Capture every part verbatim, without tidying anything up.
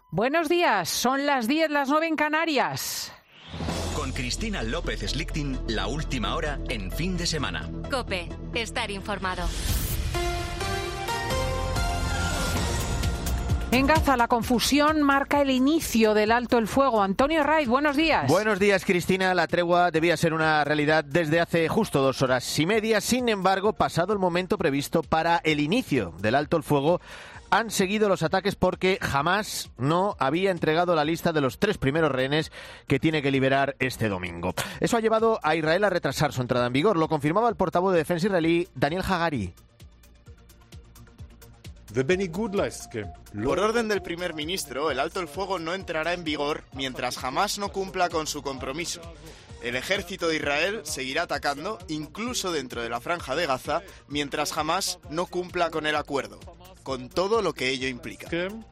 Buenos días, son las diez, las nueve en Canarias. Con Cristina López Slichting, la última hora en fin de semana. COPE, estar informado. En Gaza, la confusión marca el inicio del alto el fuego. Antonio Raiz, buenos días. Buenos días, Cristina. La tregua debía ser una realidad desde hace justo dos horas y media. Sin embargo, pasado el momento previsto para el inicio del alto el fuego, han seguido los ataques porque Hamás no había entregado la lista de los tres primeros rehenes que tiene que liberar este domingo. Eso ha llevado a Israel a retrasar su entrada en vigor. Lo confirmaba el portavoz de defensa israelí, Daniel Hagari. Por orden del primer ministro, el alto el fuego no entrará en vigor mientras Hamás no cumpla con su compromiso. El ejército de Israel seguirá atacando, incluso dentro de la franja de Gaza, mientras Hamás no cumpla con el acuerdo, con todo lo que ello implica.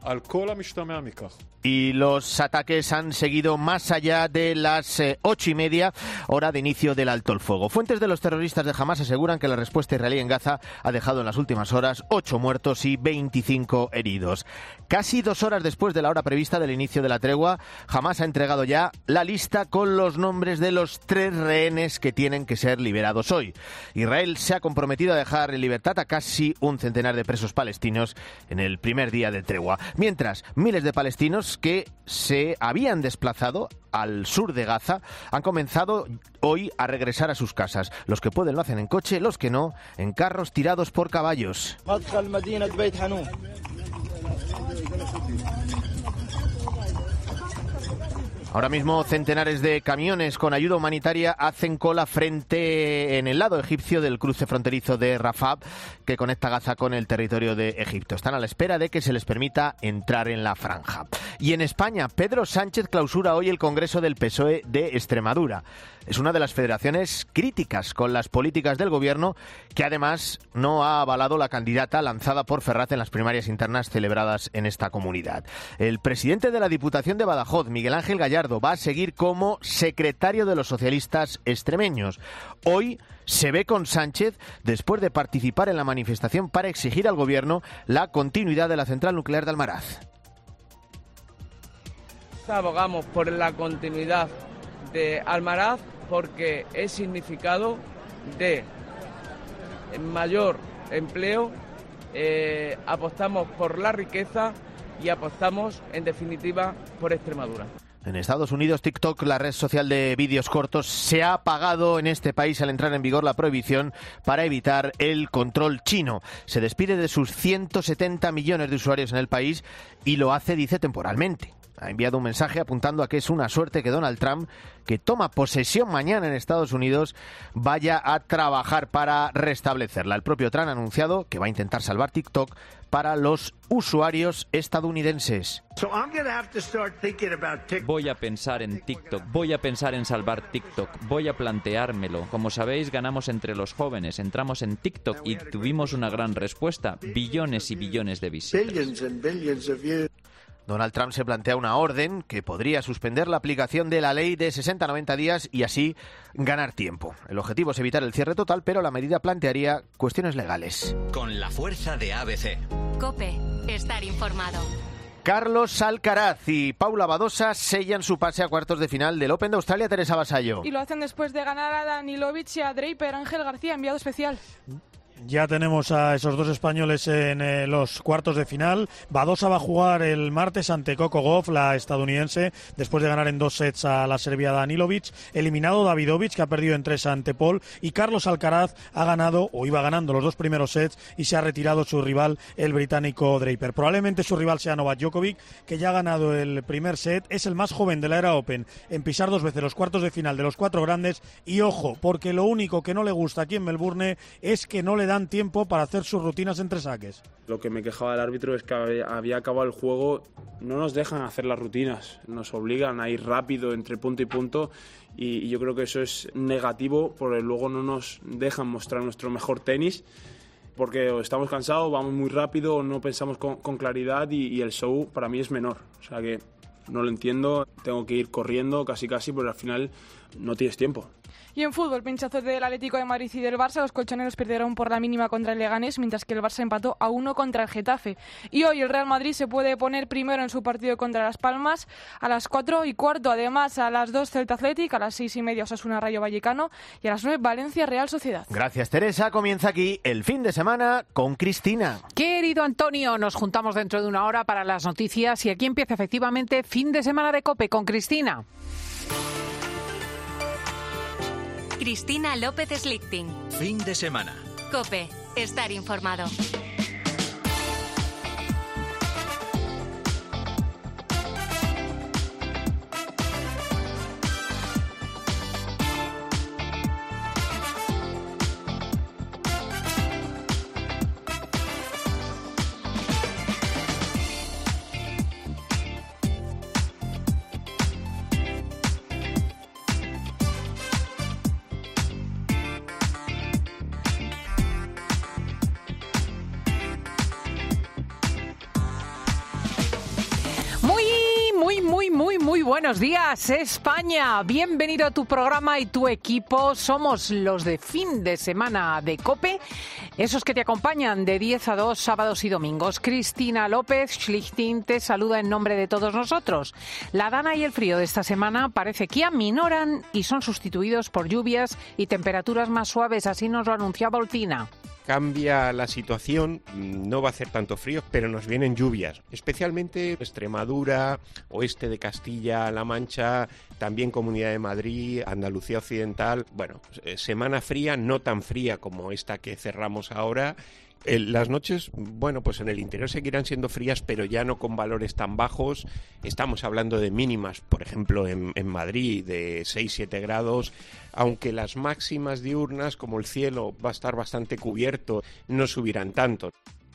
Y los ataques han seguido más allá de las eh, ocho y media, hora de inicio del alto el fuego. Fuentes de los terroristas de Hamás aseguran que la respuesta israelí en Gaza ha dejado en las últimas horas ocho muertos y veinticinco heridos. Casi dos horas después de la hora prevista del inicio de la tregua, Hamás ha entregado ya la lista con los nombres de los tres rehenes que tienen que ser liberados hoy. Israel se ha comprometido a dejar en libertad a casi un centenar de presos palestinos en el primer día de tregua. Mientras, miles de palestinos que se habían desplazado al sur de Gaza han comenzado hoy a regresar a sus casas. Los que pueden lo hacen en coche, los que no, en carros tirados por caballos. Ahora mismo centenares de camiones con ayuda humanitaria hacen cola frente en el lado egipcio del cruce fronterizo de Rafah que conecta Gaza con el territorio de Egipto. Están a la espera de que se les permita entrar en la franja. Y en España, Pedro Sánchez clausura hoy el Congreso del P S O E de Extremadura. Es una de las federaciones críticas con las políticas del gobierno, que además no ha avalado la candidata lanzada por Ferraz en las primarias internas celebradas en esta comunidad. El presidente de la Diputación de Badajoz, Miguel Ángel Gallardo, va a seguir como secretario de los socialistas extremeños. Hoy se ve con Sánchez después de participar en la manifestación para exigir al gobierno la continuidad de la central nuclear de Almaraz. Abogamos por la continuidad de Almaraz porque es significado de mayor empleo, eh, apostamos por la riqueza y apostamos, en definitiva, por Extremadura. En Estados Unidos, TikTok, la red social de vídeos cortos, se ha apagado en este país al entrar en vigor la prohibición para evitar el control chino. Se despide de sus ciento setenta millones de usuarios en el país y lo hace, dice, temporalmente. Ha enviado un mensaje apuntando a que es una suerte que Donald Trump, que toma posesión mañana en Estados Unidos, vaya a trabajar para restablecerla. El propio Trump ha anunciado que va a intentar salvar TikTok para los usuarios estadounidenses. Voy a pensar en TikTok, voy a pensar en salvar TikTok, voy a planteármelo. Como sabéis, ganamos entre los jóvenes, entramos en TikTok y tuvimos una gran respuesta, billones y billones de visitas. Donald Trump se plantea una orden que podría suspender la aplicación de la ley de sesenta a noventa días y así ganar tiempo. El objetivo es evitar el cierre total, pero la medida plantearía cuestiones legales. Con la fuerza de A B C. COPE, estar informado. Carlos Alcaraz y Paula Badosa sellan su pase a cuartos de final del Open de Australia, Teresa Vasallo. Y lo hacen después de ganar a Danilovic y a Draper. Ángel García, enviado especial. Ya tenemos a esos dos españoles en eh, los cuartos de final. Badosa va a jugar el martes ante Coco Gauff, la estadounidense, después de ganar en dos sets a la serbia Danilovic. Eliminado Davidovich, que ha perdido en tres ante Paul. Y Carlos Alcaraz ha ganado, o iba ganando, los dos primeros sets y se ha retirado su rival, el británico Draper. Probablemente su rival sea Novak Djokovic, que ya ha ganado el primer set. Es el más joven de la era Open en pisar dos veces los cuartos de final de los cuatro grandes. Y ojo, porque lo único que no le gusta aquí en Melbourne es que no le dan tiempo para hacer sus rutinas entre saques. Lo que me quejaba del árbitro es que había acabado el juego, no nos dejan hacer las rutinas, nos obligan a ir rápido entre punto y punto y, y yo creo que eso es negativo porque luego no nos dejan mostrar nuestro mejor tenis porque o estamos cansados, vamos muy rápido, o no pensamos con, con claridad y, y el show para mí es menor, o sea que no lo entiendo, tengo que ir corriendo casi casi porque al final no tienes tiempo. Y en fútbol, pinchazo del Atlético de Madrid y del Barça, los colchoneros perdieron por la mínima contra el Leganés, mientras que el Barça empató a uno contra el Getafe. Y hoy el Real Madrid se puede poner primero en su partido contra Las Palmas a las cuatro y cuarto. Además, a las dos Celta Athletic, a las seis y media Osasuna Rayo Vallecano y a las nueve Valencia Real Sociedad. Gracias, Teresa. Comienza aquí el fin de semana con Cristina. Querido Antonio, nos juntamos dentro de una hora para las noticias y aquí empieza efectivamente fin de semana de COPE con Cristina. Cristina López Slichting. Fin de semana. COPE. Estar informado. Muy buenos días, España. Bienvenido a tu programa y tu equipo. Somos los de fin de semana de COPE, esos que te acompañan de diez a dos, sábados y domingos. Cristina López Slichting te saluda en nombre de todos nosotros. La dana y el frío de esta semana parece que aminoran y son sustituidos por lluvias y temperaturas más suaves, así nos lo anunciaba Olcina. Cambia la situación, no va a hacer tanto frío, pero nos vienen lluvias, especialmente Extremadura, oeste de Castilla-La Mancha, también Comunidad de Madrid, Andalucía Occidental. Bueno, semana fría, no tan fría como esta que cerramos ahora. Las noches, bueno, pues en el interior seguirán siendo frías, pero ya no con valores tan bajos. Estamos hablando de mínimas, por ejemplo, en, en Madrid, de seis a siete grados, aunque las máximas diurnas, como el cielo va a estar bastante cubierto, no subirán tanto.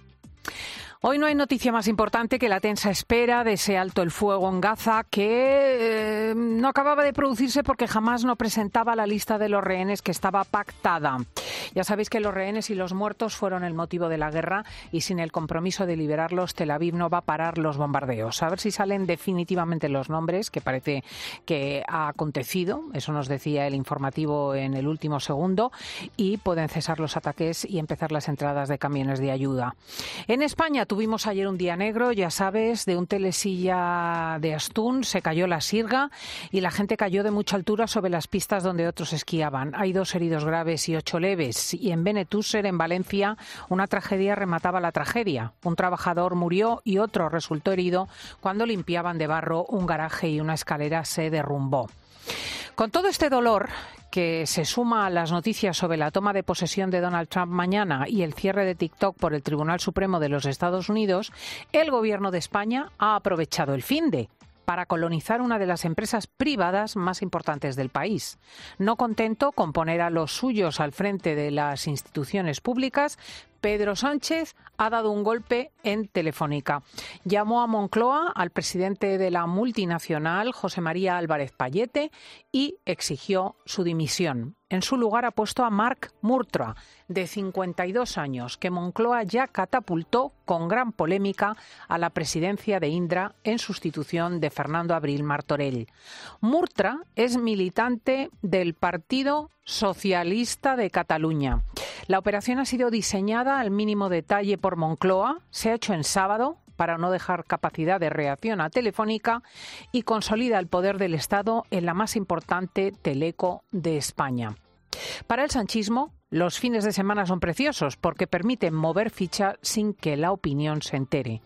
Hoy no hay noticia más importante que la tensa espera de ese alto el fuego en Gaza que eh, no acababa de producirse porque jamás no presentaba la lista de los rehenes que estaba pactada. Ya sabéis que los rehenes y los muertos fueron el motivo de la guerra y sin el compromiso de liberarlos, Tel Aviv no va a parar los bombardeos. A ver si salen definitivamente los nombres, que parece que ha acontecido. Eso nos decía el informativo en el último segundo, y pueden cesar los ataques y empezar las entradas de camiones de ayuda. En España tuvimos ayer un día negro, ya sabes, de un telesilla de Astún, se cayó la sirga y la gente cayó de mucha altura sobre las pistas donde otros esquiaban. Hay dos heridos graves y ocho leves. Y en Benetúser, en Valencia, una tragedia remataba la tragedia. Un trabajador murió y otro resultó herido cuando limpiaban de barro un garaje y una escalera se derrumbó. Con todo este dolor, que se suma a las noticias sobre la toma de posesión de Donald Trump mañana y el cierre de TikTok por el Tribunal Supremo de los Estados Unidos, el Gobierno de España ha aprovechado el finde para colonizar una de las empresas privadas más importantes del país. No contento con poner a los suyos al frente de las instituciones públicas, Pedro Sánchez ha dado un golpe en Telefónica. Llamó a Moncloa al presidente de la multinacional, José María Álvarez Pallete, y exigió su dimisión. En su lugar ha puesto a Marc Murtra, de cincuenta y dos años, que Moncloa ya catapultó con gran polémica a la presidencia de Indra en sustitución de Fernando Abril Martorell. Murtra es militante del Partido Socialista de Cataluña. La operación ha sido diseñada al mínimo detalle por Moncloa, se ha hecho en sábado para no dejar capacidad de reacción a Telefónica y consolida el poder del Estado en la más importante teleco de España. Para el sanchismo, los fines de semana son preciosos porque permiten mover ficha sin que la opinión se entere.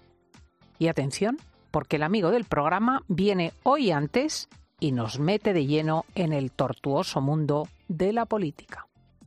Y atención, porque el amigo del programa viene hoy antes y nos mete de lleno en el tortuoso mundo de la política.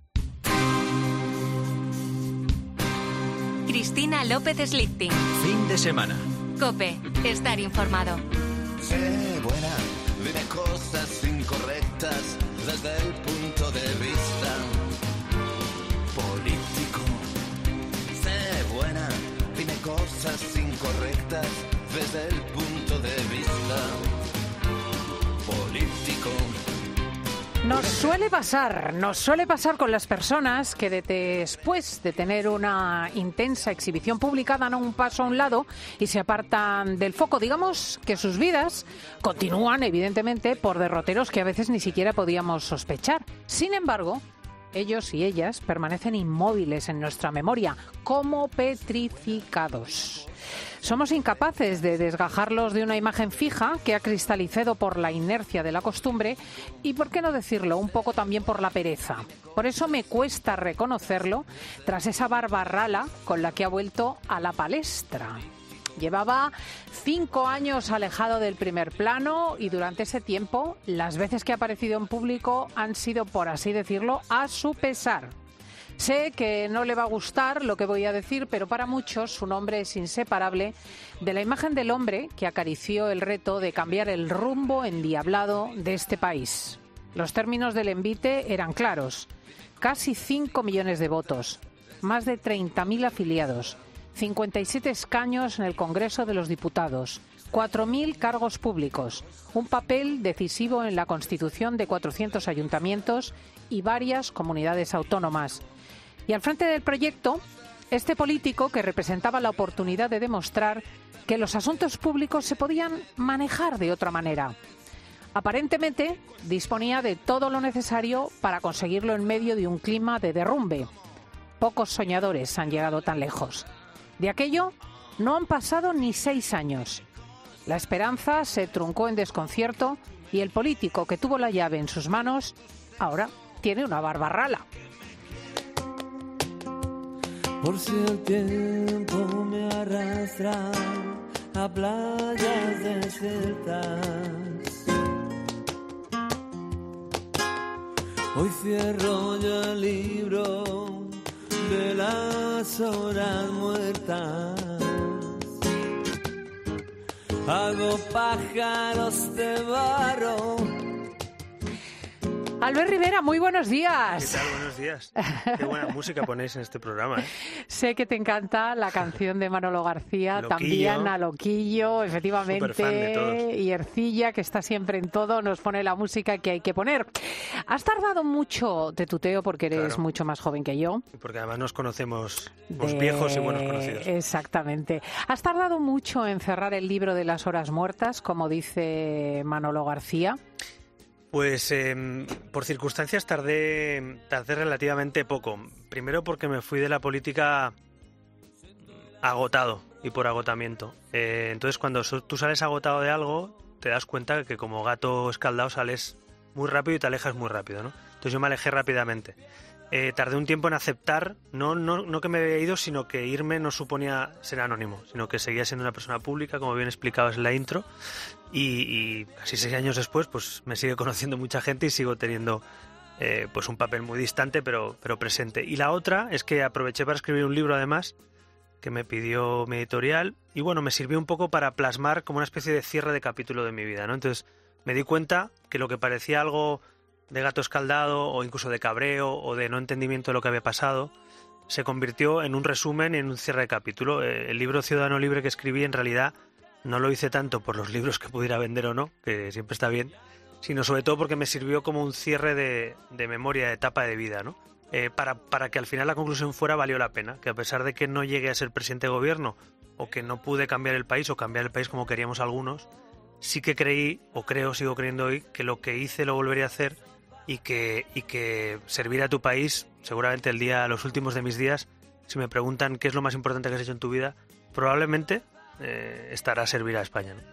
Cristina López Slichting. Fin de semana. COPE. Estar informado. Sé buena, dime cosas incorrectas desde el punto de vista político. Sé buena, dime cosas incorrectas desde el punto de vista político. Nos suele pasar, nos suele pasar con las personas que de- después de tener una intensa exhibición pública dan un paso a un lado y se apartan del foco. Digamos que sus vidas continúan, evidentemente, por derroteros que a veces ni siquiera podíamos sospechar. Sin embargo, ellos y ellas permanecen inmóviles en nuestra memoria, como petrificados. Somos incapaces de desgajarlos de una imagen fija que ha cristalizado por la inercia de la costumbre y, por qué no decirlo, un poco también por la pereza. Por eso me cuesta reconocerlo tras esa barba rala con la que ha vuelto a la palestra. Llevaba cinco años alejado del primer plano y durante ese tiempo las veces que ha aparecido en público han sido, por así decirlo, a su pesar. Sé que no le va a gustar lo que voy a decir, pero para muchos su nombre es inseparable de la imagen del hombre que acarició el reto de cambiar el rumbo endiablado de este país. Los términos del envite eran claros. Casi cinco millones de votos, más de treinta mil afiliados, cincuenta y siete escaños en el Congreso de los Diputados, cuatro mil cargos públicos, un papel decisivo en la constitución de cuatrocientos ayuntamientos y varias comunidades autónomas. Y al frente del proyecto, este político que representaba la oportunidad de demostrar que los asuntos públicos se podían manejar de otra manera. Aparentemente, disponía de todo lo necesario para conseguirlo en medio de un clima de derrumbe. Pocos soñadores han llegado tan lejos. De aquello no han pasado ni seis años. La esperanza se truncó en desconcierto y el político que tuvo la llave en sus manos ahora tiene una barba rala. Por si el tiempo me arrastra a playas desiertas, hoy cierro yo el libro de las horas muertas. Hago pájaros de barro. Albert Rivera, muy buenos días. ¿Qué tal? Buenos días. Qué buena música ponéis en este programa, ¿eh? Sé que te encanta la canción de Manolo García, Loquillo. también a Loquillo, efectivamente, Superfan de todos. y Ercilla, que está siempre en todo, nos pone la música que hay que poner. Has tardado mucho de tuteo porque eres Claro. mucho más joven que yo. Porque además nos conocemos, los De- viejos y buenos conocidos. Exactamente. Has tardado mucho en cerrar el libro de las horas muertas, como dice Manolo García. Pues eh, por circunstancias tardé, tardé relativamente poco. Primero porque me fui de la política agotado y por agotamiento. Eh, entonces cuando so- tú sales agotado de algo, te das cuenta que como gato escaldado sales muy rápido y te alejas muy rápido, ¿no? Entonces yo me alejé rápidamente. Eh, tardé un tiempo en aceptar, no, no, no que me había ido, sino que irme no suponía ser anónimo, sino que seguía siendo una persona pública, como bien explicabas en la intro, y, y casi seis años después pues me sigue conociendo mucha gente y sigo teniendo eh, pues un papel muy distante pero, pero presente. Y la otra es que aproveché para escribir un libro además, que me pidió mi editorial, y bueno, me sirvió un poco para plasmar como una especie de cierre de capítulo de mi vida, ¿no? Entonces me di cuenta que lo que parecía algo de gato escaldado o incluso de cabreo o de no entendimiento de lo que había pasado, se convirtió en un resumen y en un cierre de capítulo. Eh, El libro Ciudadano Libre que escribí en realidad no lo hice tanto por los libros que pudiera vender o no, que siempre está bien, sino sobre todo porque me sirvió como un cierre de, de memoria, de etapa de vida, ¿no? Eh, para, para que al final la conclusión fuera valió la pena, que a pesar de que no llegué a ser presidente de gobierno o que no pude cambiar el país o cambiar el país como queríamos algunos, sí que creí, o creo, sigo creyendo hoy, que lo que hice lo volvería a hacer y que, y que servir a tu país, seguramente el día, los últimos de mis días, si me preguntan qué es lo más importante que has hecho en tu vida, probablemente eh, estará servir a España, ¿no?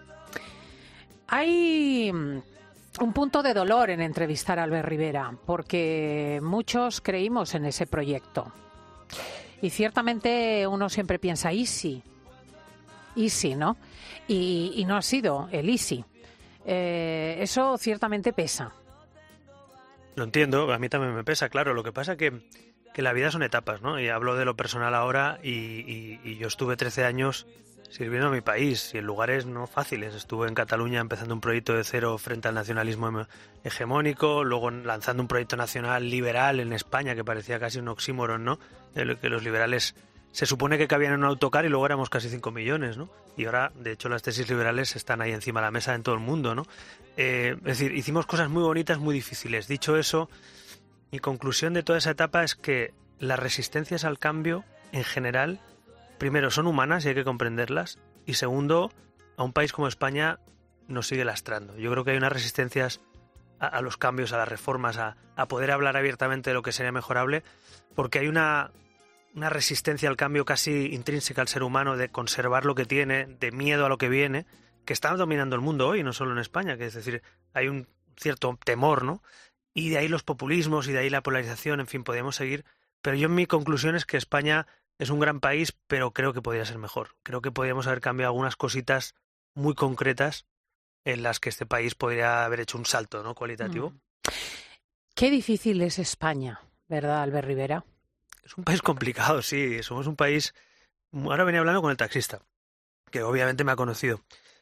Hay un punto de dolor en entrevistar a Albert Rivera, porque muchos creímos en ese proyecto. Y ciertamente uno siempre piensa, easy, easy, ¿no? Y, y no ha sido el easy. Eh, eso ciertamente pesa. Lo entiendo, a mí también me pesa, claro. Lo que pasa que, que la vida son etapas, ¿no? Y hablo de lo personal ahora y, y, y yo estuve trece años sirviendo a mi país y en lugares no fáciles. Estuve en Cataluña empezando un proyecto de cero frente al nacionalismo hegemónico, luego lanzando un proyecto nacional liberal en España que parecía casi un oxímoron, ¿no? De lo que los liberales se supone que cabían en un autocar y luego éramos casi cinco millones, ¿no? Y ahora, de hecho, las tesis liberales están ahí encima de la mesa en todo el mundo, ¿no? Eh, es decir, hicimos cosas muy bonitas, muy difíciles. Dicho eso, mi conclusión de toda esa etapa es que las resistencias al cambio, en general, primero, son humanas y hay que comprenderlas. Y segundo, a un país como España nos sigue lastrando. Yo creo que hay unas resistencias a, a los cambios, a las reformas, a, a poder hablar abiertamente de lo que sería mejorable, porque hay una... una resistencia al cambio casi intrínseca al ser humano, de conservar lo que tiene, de miedo a lo que viene, que está dominando el mundo hoy, no solo en España, que es decir, hay un cierto temor, ¿no? Y de ahí los populismos y de ahí la polarización, en fin, podríamos seguir. Pero yo mi conclusión es que España es un gran país, pero creo que podría ser mejor. Creo que podríamos haber cambiado algunas cositas muy concretas en las que este país podría haber hecho un salto, ¿no?, cualitativo. Mm. Qué difícil es España, ¿verdad, Albert Rivera? Es un país complicado, sí. Somos un país... Ahora venía hablando con el taxista, que obviamente me ha conocido.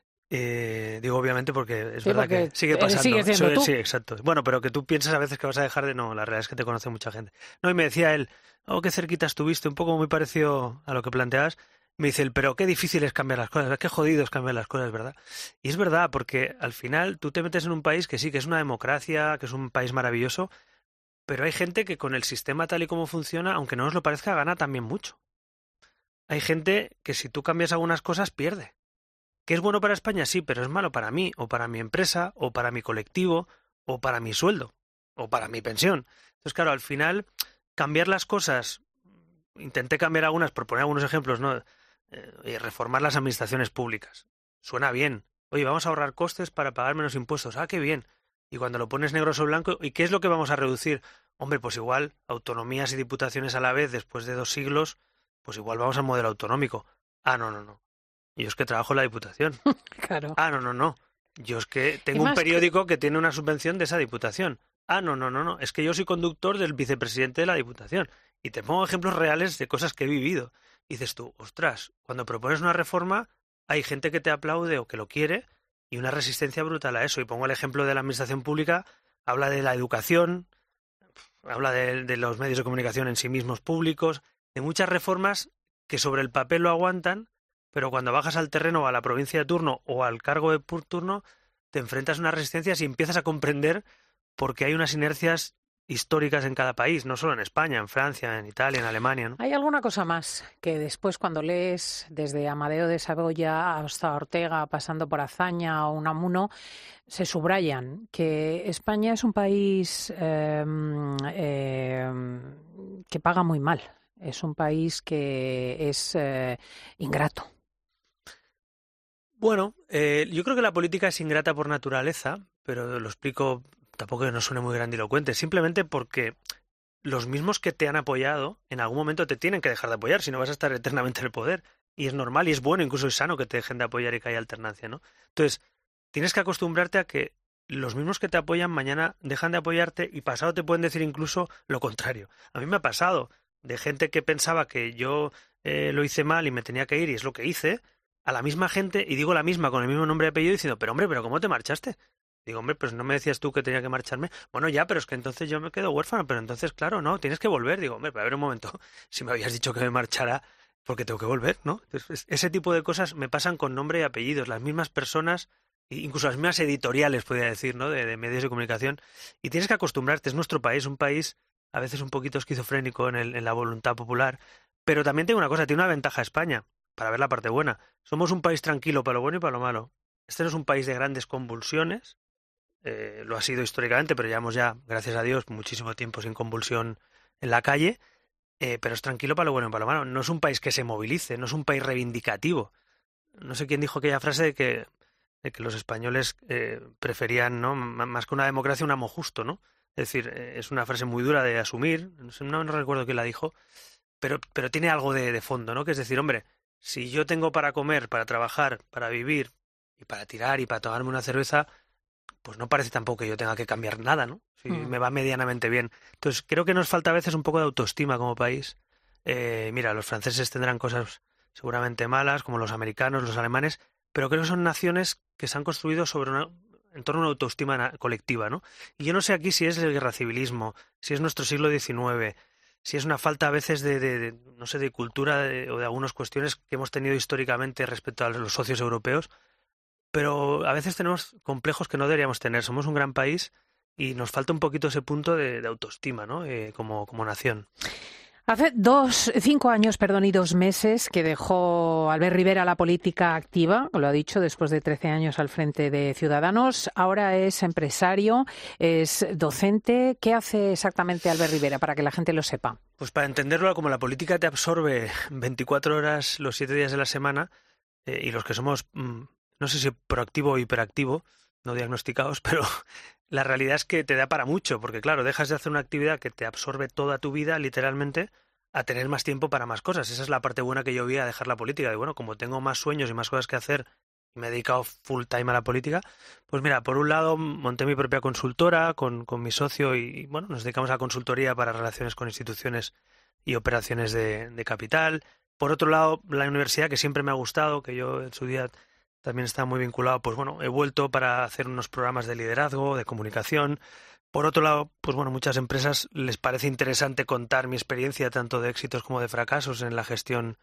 Eh, digo obviamente porque es sí, verdad porque que sigue pasando. Sigue siendo sí, tú. sí, exacto. Bueno, pero que tú piensas a veces que vas a dejar de... No, la realidad es que te conoce mucha gente. No, y me decía él, oh, qué cerquita estuviste, un poco muy parecido a lo que planteabas. Me dice él, pero qué difícil es cambiar las cosas, qué jodido es cambiar las cosas, ¿verdad? Y es verdad, porque al final tú te metes en un país que sí, que es una democracia, que es un país maravilloso, pero hay gente que con el sistema tal y como funciona, aunque no os lo parezca, gana también mucho. Hay gente que si tú cambias algunas cosas, pierde. ¿Que es bueno para España? Sí, pero es malo para mí, o para mi empresa, o para mi colectivo, o para mi sueldo, o para mi pensión. Entonces, claro, al final, cambiar las cosas, intenté cambiar algunas, por poner algunos ejemplos, ¿no? Eh, reformar las administraciones públicas. Suena bien. Oye, vamos a ahorrar costes para pagar menos impuestos. Ah, qué bien. Y cuando lo pones negro sobre blanco, ¿y qué es lo que vamos a reducir? Hombre, pues igual, autonomías y diputaciones a la vez, después de dos siglos, pues igual vamos al modelo autonómico. Ah, no, no, no. Yo es que trabajo en la diputación. Claro. Ah, no, no, no. Yo es que tengo un periódico que... que tiene una subvención de esa diputación. Ah, no, no, no, no. Es que yo soy conductor del vicepresidente de la diputación. Y te pongo ejemplos reales de cosas que he vivido. Y dices tú, ostras, cuando propones una reforma, hay gente que te aplaude o que lo quiere, y una resistencia brutal a eso. Y pongo el ejemplo de la administración pública, habla de la educación, habla de, de los medios de comunicación en sí mismos públicos, de muchas reformas que sobre el papel lo aguantan, pero cuando bajas al terreno o a la provincia de turno o al cargo de turno, te enfrentas a unas resistencias y empiezas a comprender por qué hay unas inercias históricas en cada país, no solo en España, en Francia, en Italia, en Alemania, ¿no? Hay alguna cosa más que después cuando lees desde Amadeo de Saboya hasta Ortega, pasando por Azaña o Unamuno, se subrayan que España es un país eh, eh, que paga muy mal, es un país que es eh, ingrato. Bueno, eh, yo creo que la política es ingrata por naturaleza, pero lo explico, tampoco que no suene muy grandilocuente, simplemente porque los mismos que te han apoyado en algún momento te tienen que dejar de apoyar, si no vas a estar eternamente en el poder. Y es normal y es bueno, incluso es sano que te dejen de apoyar y que haya alternancia, ¿no? Entonces, tienes que acostumbrarte a que los mismos que te apoyan mañana dejan de apoyarte y pasado te pueden decir incluso lo contrario. A mí me ha pasado de gente que pensaba que yo eh, lo hice mal y me tenía que ir y es lo que hice, a la misma gente, y digo la misma con el mismo nombre y apellido, diciendo, pero hombre, ¿pero cómo te marchaste? Digo, hombre, pues no me decías tú que tenía que marcharme. Bueno, ya, pero es que entonces yo me quedo huérfano, pero entonces, claro, no, tienes que volver. Digo, hombre, pero a ver un momento, si me habías dicho que me marchara, porque tengo que volver, ¿no? Entonces, ese tipo de cosas me pasan con nombre y apellidos, las mismas personas, incluso las mismas editoriales, podría decir, ¿no?, de, de medios de comunicación, y tienes que acostumbrarte, es nuestro país, un país a veces un poquito esquizofrénico en, el, en la voluntad popular, pero también tiene una cosa, tiene una ventaja España, para ver la parte buena. Somos un país tranquilo para lo bueno y para lo malo. Este no es un país de grandes convulsiones, eh, lo ha sido históricamente, pero llevamos ya, gracias a Dios, muchísimo tiempo sin convulsión en la calle, eh, pero es tranquilo para lo bueno y para lo malo. No es un país que se movilice, no es un país reivindicativo. No sé quién dijo aquella frase de que, de que los españoles eh, preferían, ¿no?, más que una democracia, un amo justo, ¿no? Es decir, eh, es una frase muy dura de asumir, no, sé, no, no recuerdo quién la dijo, pero, pero tiene algo de, de fondo, ¿no? Que es decir, hombre, si yo tengo para comer, para trabajar, para vivir y para tirar y para tomarme una cerveza, pues no parece tampoco que yo tenga que cambiar nada, ¿no? Si mm. me va medianamente bien. Entonces, creo que nos falta a veces un poco de autoestima como país. Eh, mira, los franceses tendrán cosas seguramente malas, como los americanos, los alemanes, pero creo que son naciones que se han construido sobre una, en torno a una autoestima colectiva, ¿no? Y yo no sé aquí si es el guerracivilismo, si es nuestro siglo diecinueve, si es una falta a veces de, de, de no sé, de cultura de, o de algunas cuestiones que hemos tenido históricamente respecto a los socios europeos, pero a veces tenemos complejos que no deberíamos tener. Somos un gran país y nos falta un poquito ese punto de, de autoestima, ¿no? Eh, como, como nación. Hace dos, cinco años, perdón, y dos meses que dejó Albert Rivera la política activa, lo ha dicho, después de trece años al frente de Ciudadanos. Ahora es empresario, es docente. ¿Qué hace exactamente Albert Rivera, para que la gente lo sepa? Pues para entenderlo, como la política te absorbe veinticuatro horas los siete días de la semana, eh, y los que somos, mmm, no sé si proactivo o hiperactivo, no diagnosticados, pero la realidad es que te da para mucho, porque claro, dejas de hacer una actividad que te absorbe toda tu vida, literalmente, a tener más tiempo para más cosas. Esa es la parte buena que yo vi a dejar la política. De bueno, como tengo más sueños y más cosas que hacer y me he dedicado full time a la política, pues mira, por un lado monté mi propia consultora con, con mi socio y bueno, nos dedicamos a consultoría para relaciones con instituciones y operaciones de, de capital. Por otro lado, la universidad, que siempre me ha gustado, que yo en su día también está muy vinculado, pues bueno, he vuelto para hacer unos programas de liderazgo, de comunicación. Por otro lado, pues bueno, muchas empresas les parece interesante contar mi experiencia, tanto de éxitos como de fracasos en la gestión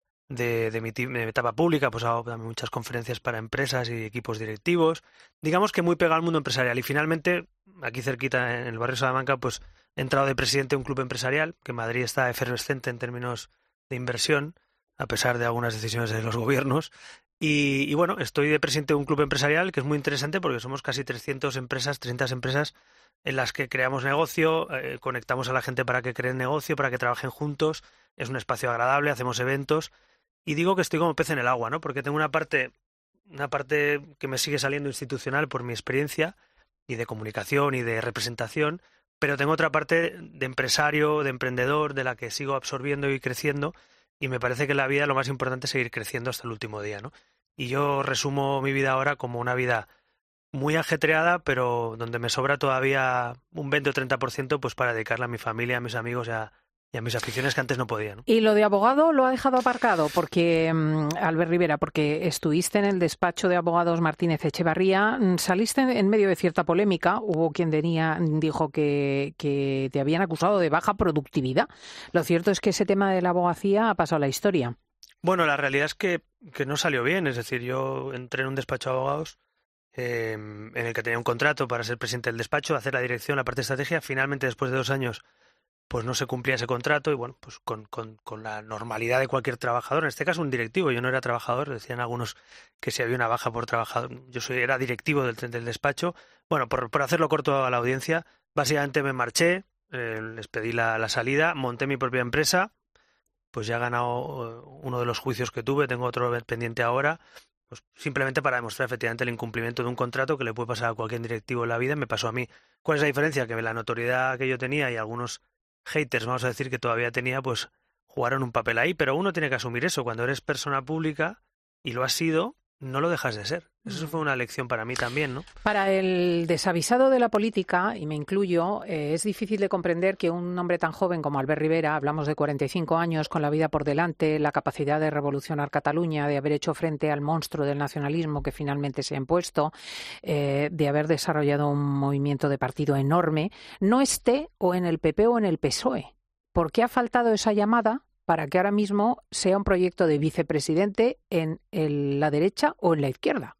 de, de, mi, de mi etapa pública. Pues hago también muchas conferencias para empresas y equipos directivos. Digamos que muy pegado al mundo empresarial. Y finalmente, aquí cerquita en el barrio Salamanca, pues he entrado de presidente de un club empresarial, que Madrid está efervescente en términos de inversión, a pesar de algunas decisiones de los gobiernos. Y, y bueno, estoy de presidente de un club empresarial que es muy interesante porque somos casi trescientas empresas, trescientas empresas en las que creamos negocio, eh, conectamos a la gente para que creen negocio, para que trabajen juntos. Es un espacio agradable, hacemos eventos. Y digo que estoy como pez en el agua, ¿no? Porque tengo una parte, una parte que me sigue saliendo institucional por mi experiencia y de comunicación y de representación, pero tengo otra parte de empresario, de emprendedor, de la que sigo absorbiendo y creciendo. Y me parece que en la vida lo más importante es seguir creciendo hasta el último día, ¿no? Y yo resumo mi vida ahora como una vida muy ajetreada, pero donde me sobra todavía un veinte o treinta por ciento pues para dedicarla a mi familia, a mis amigos y a, y a mis aficiones que antes no podía, ¿no? Y lo de abogado lo ha dejado aparcado, porque, um, Albert Rivera, porque estuviste en el despacho de abogados Martínez Echevarría, saliste en medio de cierta polémica, hubo quien tenía, dijo que, que te habían acusado de baja productividad. Lo cierto es que ese tema de la abogacía ha pasado a la historia. Bueno, la realidad es que, que no salió bien, es decir, yo entré en un despacho de abogados eh, en el que tenía un contrato para ser presidente del despacho, hacer la dirección, la parte de estrategia. Finalmente, después de dos años, pues no se cumplía ese contrato y bueno, pues con, con, con la normalidad de cualquier trabajador, en este caso un directivo, yo no era trabajador, decían algunos que si había una baja por trabajador, yo soy era directivo del, del despacho. Bueno, por, por hacerlo corto a la audiencia, básicamente me marché, eh, les pedí la, la salida, monté mi propia empresa, pues ya he ganado uno de los juicios que tuve, tengo otro pendiente ahora, pues simplemente para demostrar efectivamente el incumplimiento de un contrato que le puede pasar a cualquier directivo en la vida, me pasó a mí. ¿Cuál es la diferencia? Que la notoriedad que yo tenía y algunos haters, vamos a decir, que todavía tenía, pues jugaron un papel ahí, pero uno tiene que asumir eso. Cuando eres persona pública y lo has sido, no lo dejas de ser. Eso fue una lección para mí también, ¿no? Para el desavisado de la política, y me incluyo, eh, es difícil de comprender que un hombre tan joven como Albert Rivera, hablamos de cuarenta y cinco años, con la vida por delante, la capacidad de revolucionar Cataluña, de haber hecho frente al monstruo del nacionalismo que finalmente se ha impuesto, eh, de haber desarrollado un movimiento de partido enorme, no esté o en el P P o en el P S O E. ¿Por qué ha faltado esa llamada para que ahora mismo sea un proyecto de vicepresidente en el, la derecha o en la izquierda?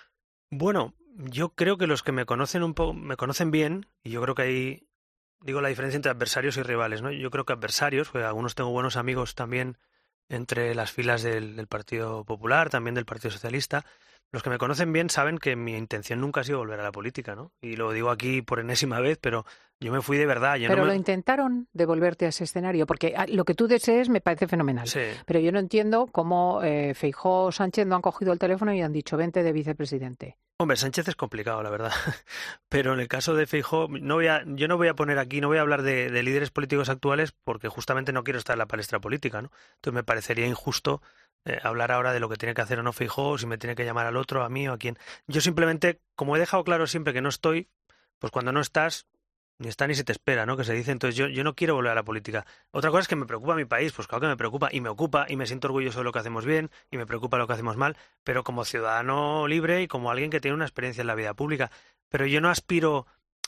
Bueno, yo creo que los que me conocen un poco, me conocen bien, y yo creo que ahí digo la diferencia entre adversarios y rivales, ¿no? Yo creo que adversarios, porque algunos tengo buenos amigos también entre las filas del, del Partido Popular, también del Partido Socialista. Los que me conocen bien saben que mi intención nunca ha sido volver a la política, ¿no? Y lo digo aquí por enésima vez, pero yo me fui de verdad. Yo pero no me... lo intentaron devolverte a ese escenario, porque lo que tú desees me parece fenomenal. Sí. Pero yo no entiendo cómo eh, Feijóo o Sánchez no han cogido el teléfono y han dicho vente de vicepresidente. Hombre, Sánchez es complicado, la verdad. Pero en el caso de Feijóo, no voy a, yo no voy a poner aquí, no voy a hablar de, de líderes políticos actuales porque justamente no quiero estar en la palestra política, ¿no? Entonces me parecería injusto eh, hablar ahora de lo que tiene que hacer o no Feijóo, si me tiene que llamar al otro, a mí o a quién. Yo simplemente, como he dejado claro siempre que no estoy, pues cuando no estás, ni está ni se te espera, ¿no? Que se dice. Entonces yo, yo no quiero volver a la política. Otra cosa es que me preocupa mi país, pues claro que me preocupa y me ocupa y me siento orgulloso de lo que hacemos bien y me preocupa lo que hacemos mal, pero como ciudadano libre y como alguien que tiene una experiencia en la vida pública. Pero yo no aspiro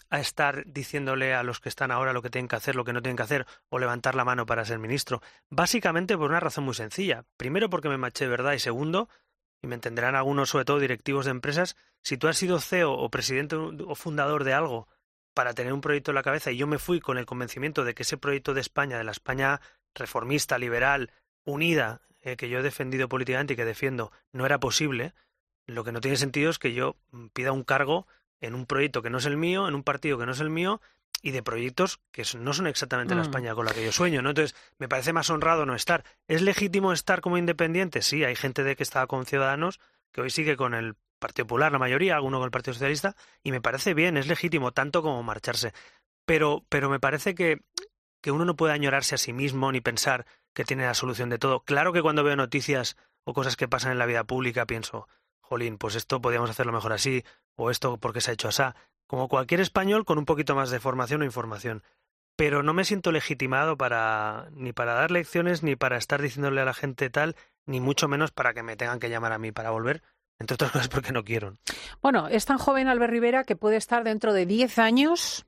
a estar diciéndole a los que están ahora lo que tienen que hacer, lo que no tienen que hacer, o levantar la mano para ser ministro. Básicamente por una razón muy sencilla. Primero porque me maché de verdad y segundo, y me entenderán algunos, sobre todo directivos de empresas, si tú has sido C E O o presidente o fundador de algo para tener un proyecto en la cabeza y yo me fui con el convencimiento de que ese proyecto de España, de la España reformista, liberal, unida, eh, que yo he defendido políticamente y que defiendo, no era posible, lo que no tiene sentido es que yo pida un cargo en un proyecto que no es el mío, en un partido que no es el mío y de proyectos que no son exactamente mm. la España con la que yo sueño, ¿no? Entonces, me parece más honrado no estar. ¿Es legítimo estar como independiente? Sí, hay gente de que estaba con Ciudadanos que hoy sigue con el Partido Popular, la mayoría, alguno con el Partido Socialista, y me parece bien, es legítimo, tanto como marcharse. Pero, pero me parece que, que uno no puede añorarse a sí mismo ni pensar que tiene la solución de todo. Claro que cuando veo noticias o cosas que pasan en la vida pública pienso, jolín, pues esto podríamos hacerlo mejor así, o esto porque se ha hecho así, como cualquier español con un poquito más de formación o información. Pero no me siento legitimado para ni para dar lecciones, ni para estar diciéndole a la gente tal, ni mucho menos para que me tengan que llamar a mí para volver, entre otras cosas porque no quiero. Bueno, es tan joven Albert Rivera que puede estar dentro de diez años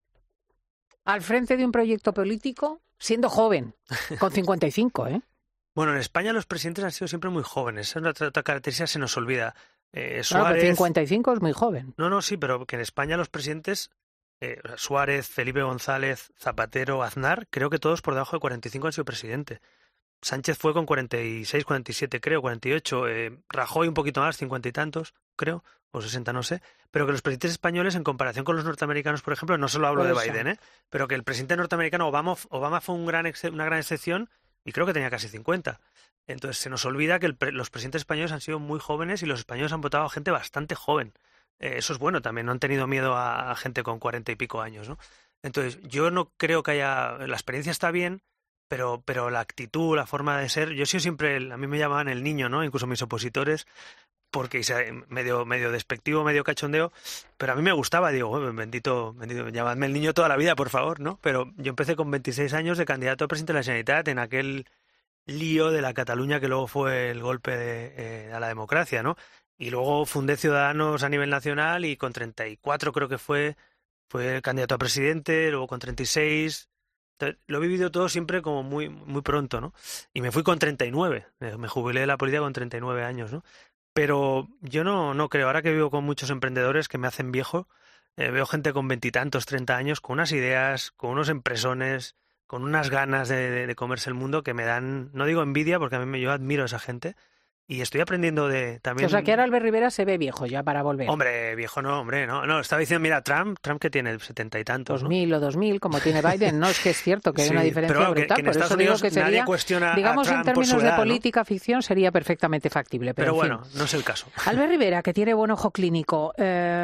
al frente de un proyecto político siendo joven, con cincuenta y cinco, ¿eh? Bueno, en España los presidentes han sido siempre muy jóvenes. Esa es una otra característica, se nos olvida. Eh, Suárez... No, pero cincuenta y cinco es muy joven. No, no, sí, pero que en España los presidentes, eh, Suárez, Felipe González, Zapatero, Aznar, creo que todos por debajo de cuarenta y cinco han sido presidente. Sánchez fue con cuarenta y seis, cuarenta y siete, creo, cuarenta y ocho. Eh, Rajoy un poquito más, cincuenta y tantos, creo, o sesenta, no sé. Pero que los presidentes españoles, en comparación con los norteamericanos, por ejemplo, no solo hablo de Biden, ¿eh? Pero que el presidente norteamericano, Obama, Obama fue un gran ex, una gran excepción y creo que tenía casi cincuenta. Entonces se nos olvida que el pre, los presidentes españoles han sido muy jóvenes y los españoles han votado a gente bastante joven. Eh, eso es bueno también, no han tenido miedo a, a gente con cuarenta y pico años, ¿no? Entonces yo no creo que haya... La experiencia está bien, pero, pero la actitud, la forma de ser... Yo he sido siempre... El, a mí me llamaban el niño, ¿no? Incluso mis opositores, porque medio, medio despectivo, medio cachondeo, pero a mí me gustaba, digo, bueno, bendito, bendito, llamadme el niño toda la vida, por favor, ¿no? Pero yo empecé con veintiséis años de candidato a presidente de la Generalitat en aquel lío de la Cataluña que luego fue el golpe de, eh, a la democracia, ¿no? Y luego fundé Ciudadanos a nivel nacional y con treinta y cuatro creo que fue, fue candidato a presidente, luego con treinta y seis... Lo he vivido todo siempre como muy, muy pronto, ¿no? Y me fui con treinta y nueve, me jubilé de la política con treinta y nueve años, ¿no? Pero yo no, no creo, ahora que vivo con muchos emprendedores que me hacen viejo, eh, veo gente con veintitantos, treinta años, con unas ideas, con unos empresones, con unas ganas de, de, de comerse el mundo que me dan, no digo envidia, porque a mí me, yo admiro a esa gente. Y estoy aprendiendo de también... O sea, que ahora Albert Rivera se ve viejo ya para volver. Hombre, viejo no, hombre, no. No, estaba diciendo, mira, Trump, Trump que tiene setenta y tantos, dos mil ¿no? o dos mil, como tiene Biden. No, es que es cierto que hay sí, una diferencia pero brutal. Que, que en por Estados eso Unidos digo que sería, nadie cuestiona digamos, a Trump en términos por su edad, de política ¿no? ficción sería perfectamente factible. Pero, pero en bueno, fin. no es el caso. Albert Rivera, que tiene buen ojo clínico.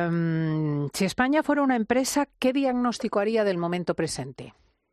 Eh, si España fuera una empresa, ¿qué diagnóstico haría del momento presente?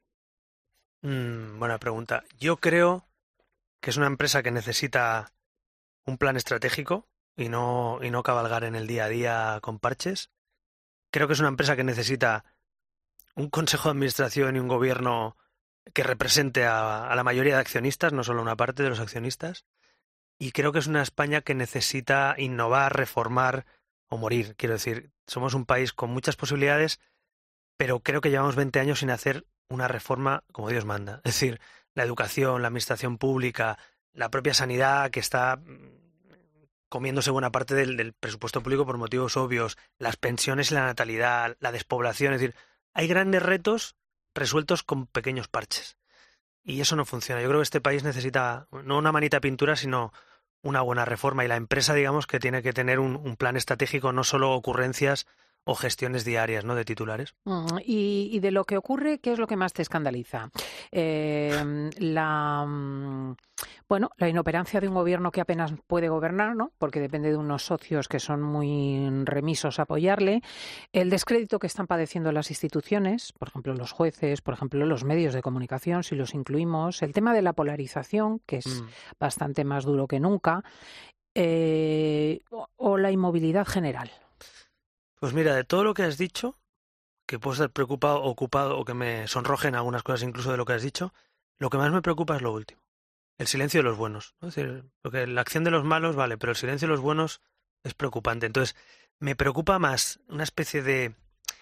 Mm, buena pregunta. Yo creo que es una empresa que necesita un plan estratégico y no, y no cabalgar en el día a día con parches. Creo que es una empresa que necesita un consejo de administración y un gobierno que represente a, a la mayoría de accionistas, no solo una parte de los accionistas. Y creo que es una España que necesita innovar, reformar o morir. Quiero decir, somos un país con muchas posibilidades, pero creo que llevamos veinte años sin hacer una reforma como Dios manda. Es decir, la educación, la administración pública, la propia sanidad que está comiéndose buena parte del, del presupuesto público por motivos obvios, las pensiones y la natalidad, la despoblación, es decir, hay grandes retos resueltos con pequeños parches. Y eso no funciona. Yo creo que este país necesita no una manita de pintura, sino una buena reforma. Y la empresa, digamos, que tiene que tener un, un plan estratégico, no solo ocurrencias o gestiones diarias, ¿no?, de titulares. Mm, y, y de lo que ocurre, ¿qué es lo que más te escandaliza? Eh, la bueno, la inoperancia de un gobierno que apenas puede gobernar, ¿no?, porque depende de unos socios que son muy remisos a apoyarle, el descrédito que están padeciendo las instituciones, por ejemplo los jueces, por ejemplo los medios de comunicación, si los incluimos, el tema de la polarización, que es mm. bastante más duro que nunca, eh, o, o la inmovilidad general. Pues mira, de todo lo que has dicho, que puedo estar preocupado o ocupado o que me sonrojen algunas cosas incluso de lo que has dicho, lo que más me preocupa es lo último, el silencio de los buenos, ¿no? Es decir, porque la acción de los malos vale, pero el silencio de los buenos es preocupante. Entonces, me preocupa más una especie de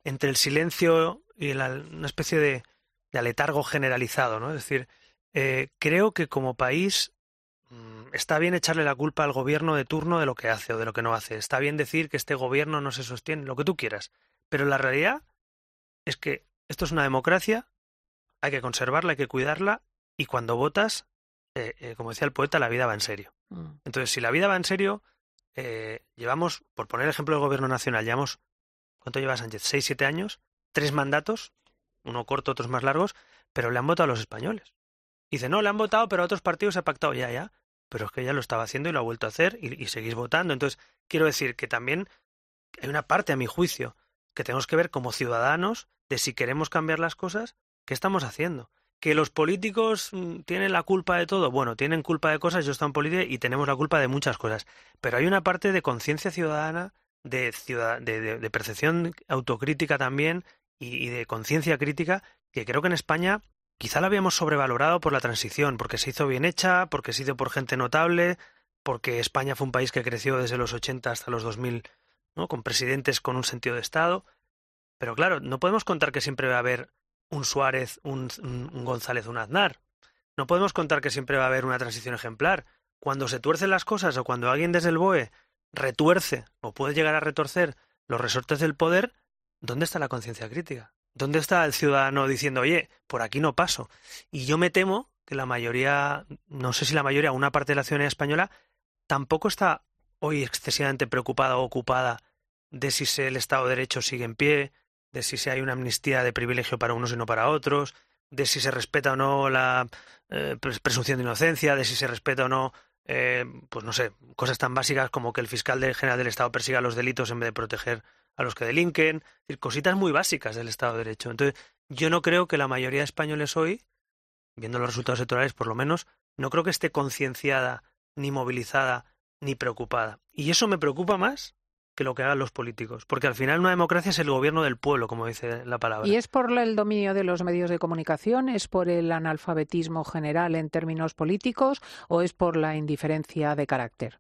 entre el silencio y la, una especie de, de aletargo generalizado, ¿no? Es decir, eh, creo que como país mmm, está bien echarle la culpa al gobierno de turno de lo que hace o de lo que no hace. Está bien decir que este gobierno no se sostiene, lo que tú quieras. Pero la realidad es que esto es una democracia, hay que conservarla, hay que cuidarla, y cuando votas, eh, eh, como decía el poeta, la vida va en serio. Mm. Entonces, si la vida va en serio, eh, llevamos, por poner el ejemplo del gobierno nacional, llevamos, ¿cuánto lleva Sánchez? ¿Seis, siete años? Tres mandatos, uno corto, otros más largos, pero le han votado a los españoles. Dice, no, le han votado, pero a otros partidos se ha pactado ya, ya. Pero es que ya lo estaba haciendo y lo ha vuelto a hacer y, y seguís votando. Entonces, quiero decir que también hay una parte, a mi juicio, que tenemos que ver como ciudadanos de si queremos cambiar las cosas, ¿qué estamos haciendo? ¿Que los políticos tienen la culpa de todo? Bueno, tienen culpa de cosas, yo estoy en política y tenemos la culpa de muchas cosas. Pero hay una parte de conciencia ciudadana, de, ciudad, de, de, de percepción autocrítica también y, y de conciencia crítica, que creo que en España quizá la habíamos sobrevalorado por la transición, porque se hizo bien hecha, porque se hizo por gente notable, porque España fue un país que creció desde los ochenta hasta los dos mil, ¿no? Con presidentes con un sentido de Estado. Pero claro, no podemos contar que siempre va a haber un Suárez, un, un González, un Aznar. No podemos contar que siempre va a haber una transición ejemplar. Cuando se tuercen las cosas o cuando alguien desde el B O E retuerce o puede llegar a retorcer los resortes del poder, ¿dónde está la conciencia crítica? ¿Dónde está el ciudadano diciendo, oye, por aquí no paso? Y yo me temo que la mayoría, no sé si la mayoría, una parte de la ciudadanía española, tampoco está hoy excesivamente preocupada o ocupada de si el Estado de Derecho sigue en pie, de si hay una amnistía de privilegio para unos y no para otros, de si se respeta o no la eh, presunción de inocencia, de si se respeta o no, eh, pues no sé, cosas tan básicas como que el fiscal de, general del Estado persiga los delitos en vez de proteger a los que delinquen, es decir, cositas muy básicas del Estado de Derecho. Entonces, yo no creo que la mayoría de españoles hoy, viendo los resultados electorales por lo menos, no creo que esté concienciada, ni movilizada, ni preocupada. Y eso me preocupa más que lo que hagan los políticos, porque al final una democracia es el gobierno del pueblo, como dice la palabra. ¿Y es por el dominio de los medios de comunicación, es por el analfabetismo general en términos políticos o es por la indiferencia de carácter?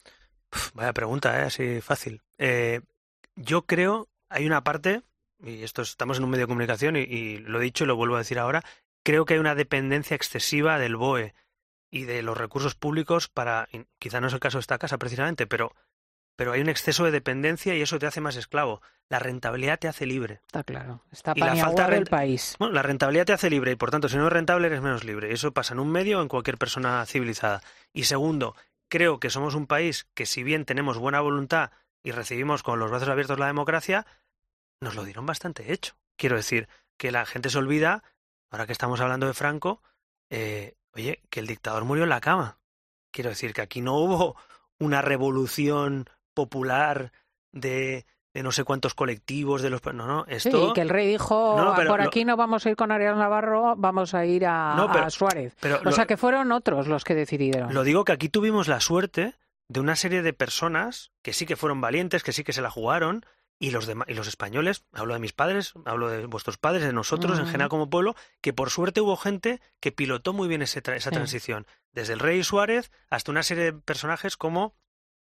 Uf, vaya pregunta, ¿eh? Así fácil. Eh, yo creo, hay una parte, y esto estamos en un medio de comunicación y, y lo he dicho y lo vuelvo a decir ahora, creo que hay una dependencia excesiva del B O E y de los recursos públicos para, quizá no es el caso de esta casa precisamente, pero pero hay un exceso de dependencia y eso te hace más esclavo. La rentabilidad te hace libre. Está claro. Está paniagua del país. Bueno, la rentabilidad te hace libre y, por tanto, si no es rentable, eres menos libre. Y eso pasa en un medio o en cualquier persona civilizada. Y segundo, creo que somos un país que, si bien tenemos buena voluntad y recibimos con los brazos abiertos la democracia, nos lo dieron bastante hecho. Quiero decir, que la gente se olvida, ahora que estamos hablando de Franco, eh, oye, que el dictador murió en la cama. Quiero decir que aquí no hubo una revolución popular de, de no sé cuántos colectivos de los no no esto sí, que el rey dijo no, no, por lo, aquí no vamos a ir con Arias Navarro, vamos a ir a, no, pero, a Suárez pero o lo, sea que fueron otros los que decidieron. Lo digo que aquí tuvimos la suerte de una serie de personas que sí que fueron valientes, que sí que se la jugaron, y los demás, y los españoles, hablo de mis padres, hablo de vuestros padres, de nosotros uh-huh. en general como pueblo, que por suerte hubo gente que pilotó muy bien ese tra- esa sí. transición, desde el rey Suárez hasta una serie de personajes como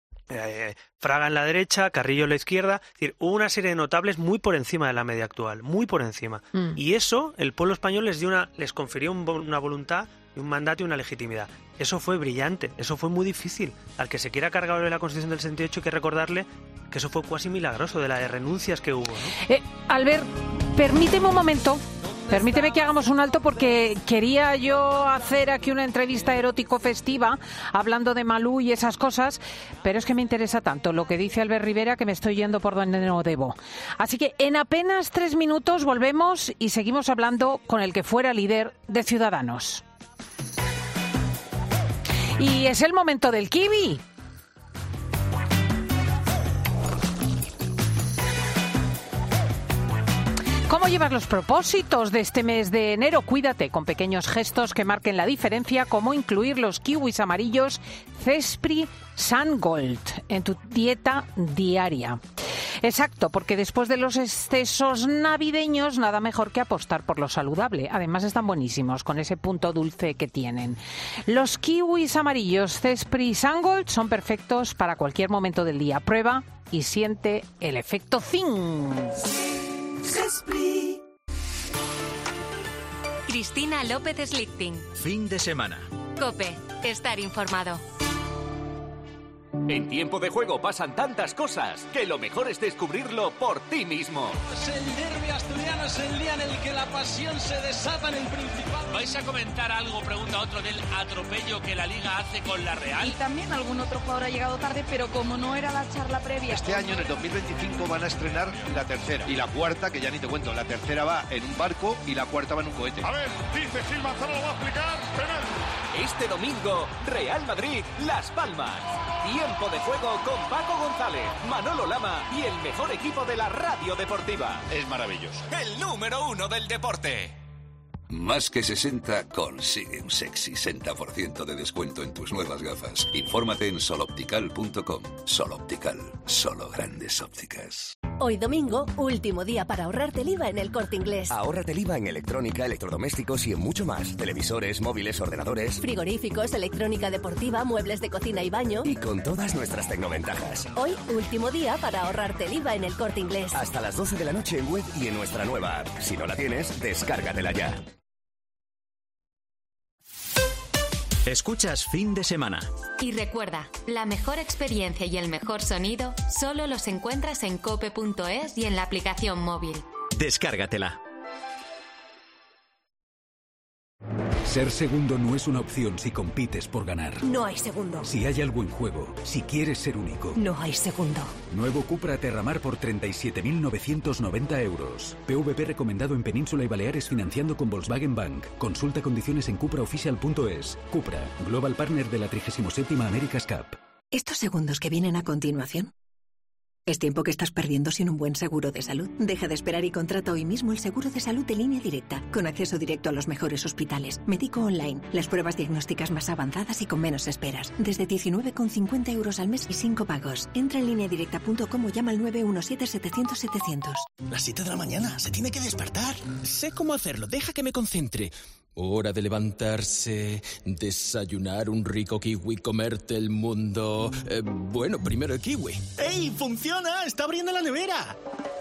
Eh, Fraga en la derecha, Carrillo en la izquierda, es decir, hubo una serie de notables muy por encima de la media actual, muy por encima. Mm. Y eso, el pueblo español les dio una, les confirió un, una voluntad, un mandato y una legitimidad. Eso fue brillante, eso fue muy difícil. Al que se quiera cargar de la Constitución del setenta y ocho hay que recordarle que eso fue casi milagroso, de las renuncias que hubo, ¿no? Eh, Albert, permíteme un momento. Permíteme que hagamos un alto porque quería yo hacer aquí una entrevista erótico-festiva hablando de Malú y esas cosas, pero es que me interesa tanto lo que dice Albert Rivera que me estoy yendo por donde no debo. Así que en apenas tres minutos volvemos y seguimos hablando con el que fuera líder de Ciudadanos. Y es el momento del kiwi. ¿Cómo llevas los propósitos de este mes de enero? Cuídate con pequeños gestos que marquen la diferencia, como incluir los kiwis amarillos Cespri Sungold en tu dieta diaria. Exacto, porque después de los excesos navideños, nada mejor que apostar por lo saludable. Además están buenísimos, con ese punto dulce que tienen. Los kiwis amarillos Cespri Sungold son perfectos para cualquier momento del día. Prueba y siente el efecto zing. Esprit. Cristina López Slichting. Fin de semana. COPE. Estar informado. En tiempo de juego pasan tantas cosas que lo mejor es descubrirlo por ti mismo. El derbi asturiano es el día en el que la pasión se desata en el Principado. ¿Vais a comentar algo, pregunta otro, del atropello que la Liga hace con la Real? Y también algún otro jugador ha llegado tarde, pero como no era la charla previa... Este año, en el dos mil veinticinco, van a estrenar la tercera. Y la cuarta, que ya ni te cuento, la tercera va en un barco y la cuarta va en un cohete. A ver, dice Gil Manzano, lo va a explicar. Penal. Este domingo, Real Madrid, Las Palmas. Tiempo de juego con Paco González, Manolo Lama y el mejor equipo de la radio deportiva. Es maravilloso. El número uno del deporte. Más que sesenta consigue un sexy sesenta por ciento de descuento en tus nuevas gafas. Infórmate en soloptical punto com. Sol Optical, solo grandes ópticas. Hoy domingo, último día para ahorrarte el I V A en El Corte Inglés. Ahórrate el I V A en electrónica, electrodomésticos y en mucho más. Televisores, móviles, ordenadores, frigoríficos, electrónica deportiva, muebles de cocina y baño. Y con todas nuestras tecnoventajas. Hoy, último día para ahorrarte el I V A en El Corte Inglés. Hasta las doce de la noche en web y en nuestra nueva app. Si no la tienes, descárgatela ya. Escuchas Fin de Semana. Y recuerda, la mejor experiencia y el mejor sonido solo los encuentras en cope punto es y en la aplicación móvil. Descárgatela. Ser segundo no es una opción si compites por ganar. No hay segundo. Si hay algo en juego, si quieres ser único. No hay segundo. Nuevo Cupra Terramar por treinta y siete mil novecientos noventa euros. P V P recomendado en Península y Baleares financiando con Volkswagen Bank. Consulta condiciones en cupraoficial punto es. Cupra, Global Partner de la trigésima séptima America's Cup. Estos segundos que vienen a continuación es tiempo que estás perdiendo sin un buen seguro de salud. Deja de esperar y contrata hoy mismo el seguro de salud de Línea Directa, con acceso directo a los mejores hospitales, médico online, las pruebas diagnósticas más avanzadas y con menos esperas. Desde diecinueve con cincuenta euros al mes y cinco pagos. Entra en línea directa punto com o llama al nueve uno siete setecientos setecientos. Las siete de la mañana, se tiene que despertar. Sé cómo hacerlo, deja que me concentre. Hora de levantarse, desayunar un rico kiwi, comerte el mundo. Eh, bueno, primero el kiwi. ¡Ey, funciona! ¡Está abriendo la nevera!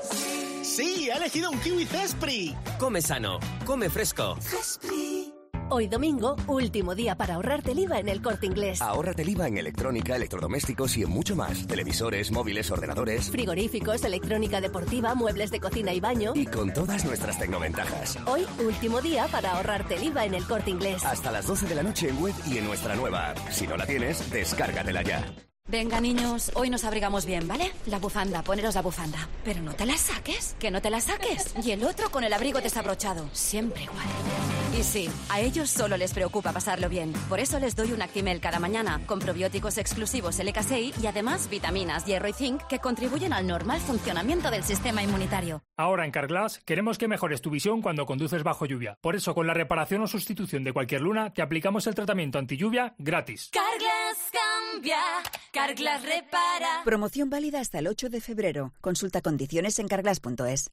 ¡Sí, ha elegido un kiwi Zespri! Come sano, come fresco. Zespri. Hoy domingo, último día para ahorrarte el I V A en El Corte Inglés. Ahórrate el I V A en electrónica, electrodomésticos y en mucho más. Televisores, móviles, ordenadores, frigoríficos, electrónica deportiva, muebles de cocina y baño. Y con todas nuestras tecnoventajas. Hoy, último día para ahorrarte el I V A en El Corte Inglés. Hasta las doce de la noche en web y en nuestra nueva app. Si no la tienes, descárgatela ya. Venga, niños, hoy nos abrigamos bien, ¿vale? La bufanda, poneros la bufanda. Pero no te la saques, que no te la saques. Y el otro con el abrigo desabrochado, siempre igual. Y sí, a ellos solo les preocupa pasarlo bien. Por eso les doy un Actimel cada mañana, con probióticos exclusivos L K S I y además vitaminas, hierro y zinc que contribuyen al normal funcionamiento del sistema inmunitario. Ahora en Carglass queremos que mejores tu visión cuando conduces bajo lluvia. Por eso, con la reparación o sustitución de cualquier luna, te aplicamos el tratamiento anti-lluvia gratis. Carglass cambia, Carglass repara. Promoción válida hasta el ocho de febrero. Consulta condiciones en carglass punto es.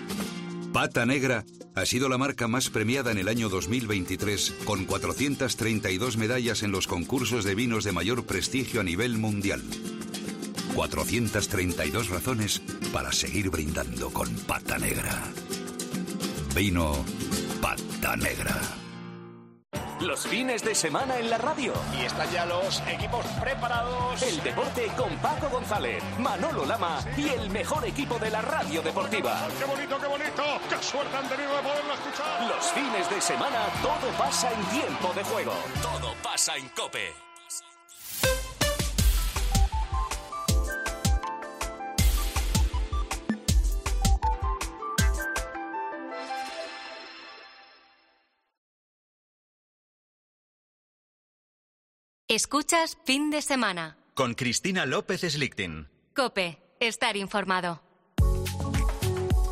Pata Negra ha sido la marca más premiada en el año dos mil veintitrés, con cuatrocientas treinta y dos medallas en los concursos de vinos de mayor prestigio a nivel mundial. cuatrocientas treinta y dos razones para seguir brindando con Pata Negra. Vino Pata Negra. Los fines de semana en la radio. Y están ya los equipos preparados. El deporte con Paco González, Manolo Lama y el mejor equipo de la radio deportiva. ¡Qué bonito, qué bonito! ¡Qué suerte han tenido de poderlo escuchar! Los fines de semana todo pasa en tiempo de juego. Todo pasa en COPE. Escuchas Fin de Semana. Con Cristina López Slichting. COPE. Estar informado.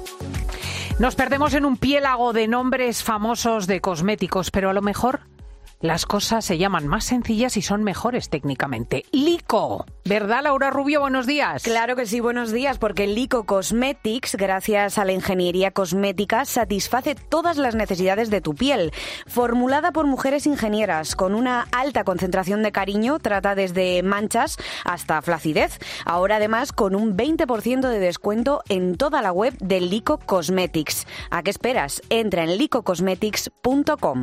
Nos perdemos en un piélago de nombres famosos de cosméticos, pero a lo mejor las cosas se llaman más sencillas y son mejores técnicamente. Lico, ¿verdad, Laura Rubio? Buenos días. Claro que sí, buenos días, porque Lico Cosmetics, gracias a la ingeniería cosmética, satisface todas las necesidades de tu piel. Formulada por mujeres ingenieras, con una alta concentración de cariño, trata desde manchas hasta flacidez. Ahora, además, con un veinte por ciento de descuento en toda la web de Lico Cosmetics. ¿A qué esperas? Entra en lico cosmetics punto com.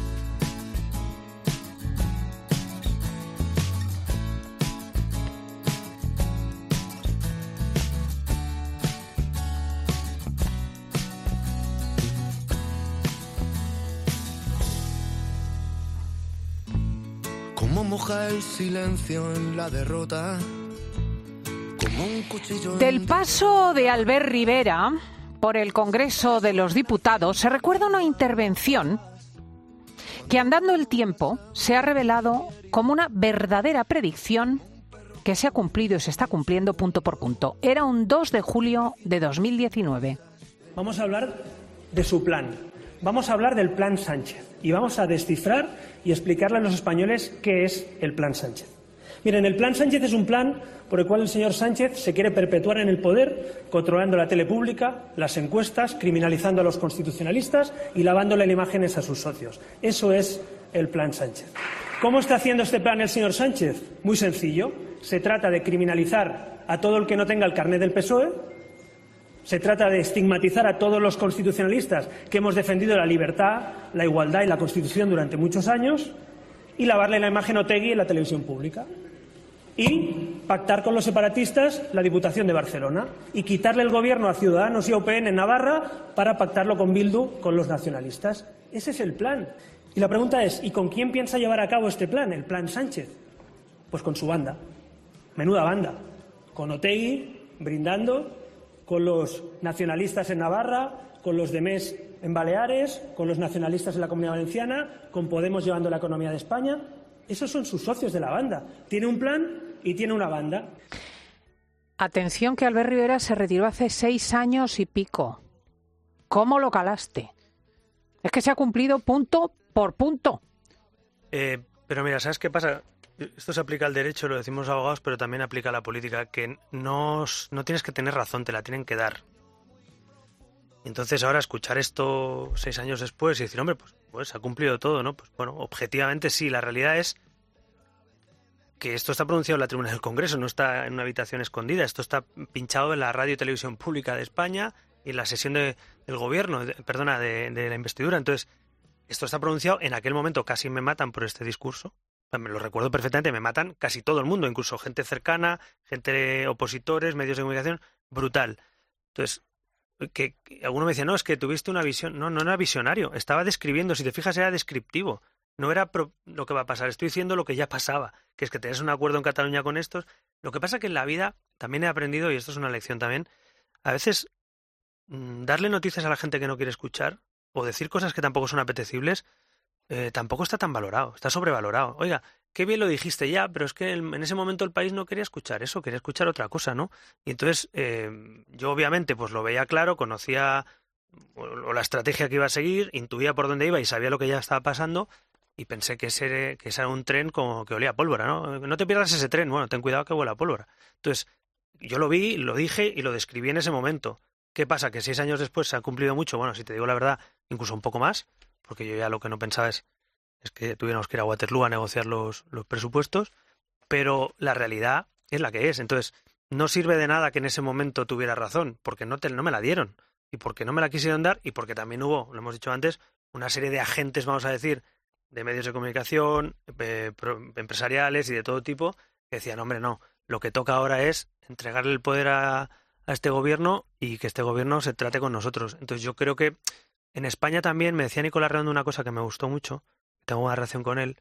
Como moja el silencio en la derrota, como un cuchillo. Del paso de Albert Rivera por el Congreso de los Diputados se recuerda una intervención que, andando el tiempo, se ha revelado como una verdadera predicción que se ha cumplido y se está cumpliendo punto por punto. Era un dos de julio de dos mil diecinueve. Vamos a hablar de su plan. Vamos a hablar del Plan Sánchez y vamos a descifrar y explicarle a los españoles qué es el Plan Sánchez. Miren, el Plan Sánchez es un plan por el cual el señor Sánchez se quiere perpetuar en el poder, controlando la tele pública, las encuestas, criminalizando a los constitucionalistas y lavándole las imágenes a sus socios. Eso es el Plan Sánchez. ¿Cómo está haciendo este plan el señor Sánchez? Muy sencillo. Se trata de criminalizar a todo el que no tenga el carnet del P S O E. Se trata de estigmatizar a todos los constitucionalistas que hemos defendido la libertad, la igualdad y la Constitución durante muchos años, y lavarle la imagen a Otegi en la televisión pública. Y pactar con los separatistas la Diputación de Barcelona y quitarle el gobierno a Ciudadanos y a U P N en Navarra para pactarlo con Bildu, con los nacionalistas. Ese es el plan. Y la pregunta es, ¿y con quién piensa llevar a cabo este plan, el Plan Sánchez? Pues con su banda. Menuda banda. Con Otegi brindando, con los nacionalistas en Navarra, con los de M E S en Baleares, con los nacionalistas en la Comunidad Valenciana, con Podemos llevando la economía de España. Esos son sus socios de la banda. Tiene un plan y tiene una banda. Atención, que Albert Rivera se retiró hace seis años y pico. ¿Cómo lo calaste? Es que se ha cumplido punto por punto. Eh, pero mira, ¿sabes qué pasa? Esto se aplica al derecho, lo decimos los abogados, pero también aplica a la política, que no, no tienes que tener razón, te la tienen que dar. Y entonces ahora escuchar esto seis años después y decir, hombre, pues, pues ha cumplido todo, ¿no? Pues bueno, objetivamente sí, la realidad es que esto está pronunciado en la tribuna del Congreso, no está en una habitación escondida, esto está pinchado en la radio y televisión pública de España y en la sesión de, del gobierno, de, perdona, de, de la investidura. Entonces, esto está pronunciado, en aquel momento casi me matan por este discurso. Me lo recuerdo perfectamente, me matan casi todo el mundo, incluso gente cercana, gente opositores, medios de comunicación, brutal. Entonces, que, que alguno me decía, no, es que tuviste una visión. No, no era visionario, estaba describiendo, si te fijas era descriptivo, no era pro, lo que va a pasar, estoy diciendo lo que ya pasaba, que es que tenés un acuerdo en Cataluña con estos. Lo que pasa que en la vida también he aprendido, y esto es una lección también, a veces mmm, darle noticias a la gente que no quiere escuchar, o decir cosas que tampoco son apetecibles, Eh, tampoco está tan valorado, está sobrevalorado. Oiga, qué bien lo dijiste ya, pero es que el, en ese momento el país no quería escuchar eso, quería escuchar otra cosa, ¿no? Y entonces eh, yo obviamente pues lo veía claro, conocía o, o la estrategia que iba a seguir, intuía por dónde iba y sabía lo que ya estaba pasando y pensé que ese, que ese era un tren como que olía a pólvora, ¿no? No te pierdas ese tren, bueno, ten cuidado que huele a pólvora. Entonces yo lo vi, lo dije y lo describí en ese momento. ¿Qué pasa? Que seis años después se ha cumplido mucho, bueno, si te digo la verdad, incluso un poco más, porque yo ya lo que no pensaba es, es que tuviéramos que ir a Waterloo a negociar los, los presupuestos, pero la realidad es la que es. Entonces, no sirve de nada que en ese momento tuviera razón, porque no, te, no me la dieron, y porque no me la quisieron dar, y porque también hubo, lo hemos dicho antes, una serie de agentes, vamos a decir, de medios de comunicación, eh, pro, empresariales y de todo tipo, que decían, hombre, no, lo que toca ahora es entregarle el poder a, a este gobierno y que este gobierno se trate con nosotros. Entonces, yo creo que en España también, me decía Nicolás Redondo una cosa que me gustó mucho, tengo una relación con él,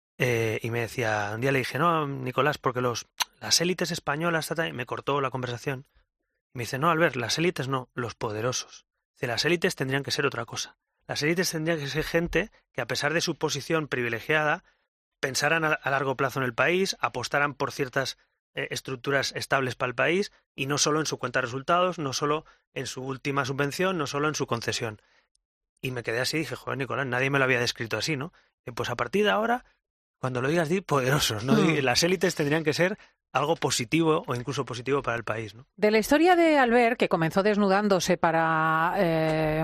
eh, y me decía, un día le dije, no, Nicolás, porque los las élites españolas, tata, y me cortó la conversación, y me dice, no, Albert, las élites no, los poderosos. Dice, las élites tendrían que ser otra cosa. Las élites tendrían que ser gente que, a pesar de su posición privilegiada, pensaran a, a largo plazo en el país, apostaran por ciertas eh, estructuras estables para el país, y no solo en su cuenta de resultados, no solo en su última subvención, no solo en su concesión. Y me quedé así y dije, joder, Nicolás, nadie me lo había descrito así, ¿no? Y pues a partir de ahora, cuando lo digas, di poderosos, ¿no? Mm. Las élites tendrían que ser algo positivo o incluso positivo para el país, ¿no? De la historia de Albert, que comenzó desnudándose para, eh,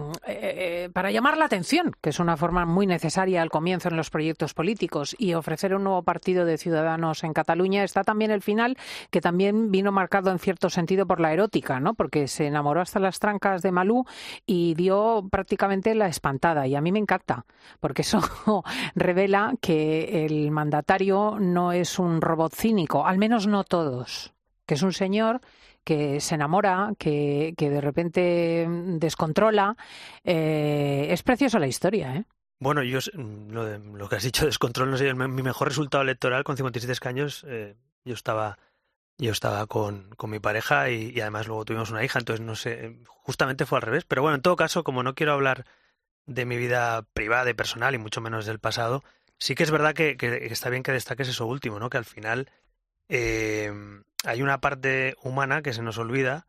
eh, para llamar la atención, que es una forma muy necesaria al comienzo en los proyectos políticos, y ofrecer un nuevo partido de Ciudadanos en Cataluña, está también el final, que también vino marcado en cierto sentido por la erótica, ¿no? Porque se enamoró hasta las trancas de Malú y dio prácticamente la espantada. Y a mí me encanta, porque eso revela que el mandatario no es un robot cínico, al menos no todos, que es un señor que se enamora, que, que de repente descontrola. Eh, es preciosa la historia, ¿eh? Bueno, yo lo, de, lo que has dicho, descontrol, no sé, mi mejor resultado electoral con cincuenta y siete escaños, eh, yo estaba yo estaba con, con mi pareja y, y además luego tuvimos una hija, entonces no sé, justamente fue al revés. Pero bueno, en todo caso, como no quiero hablar de mi vida privada y personal y mucho menos del pasado, sí que es verdad que, que está bien que destaques eso último, ¿no? Que al final Eh, hay una parte humana que se nos olvida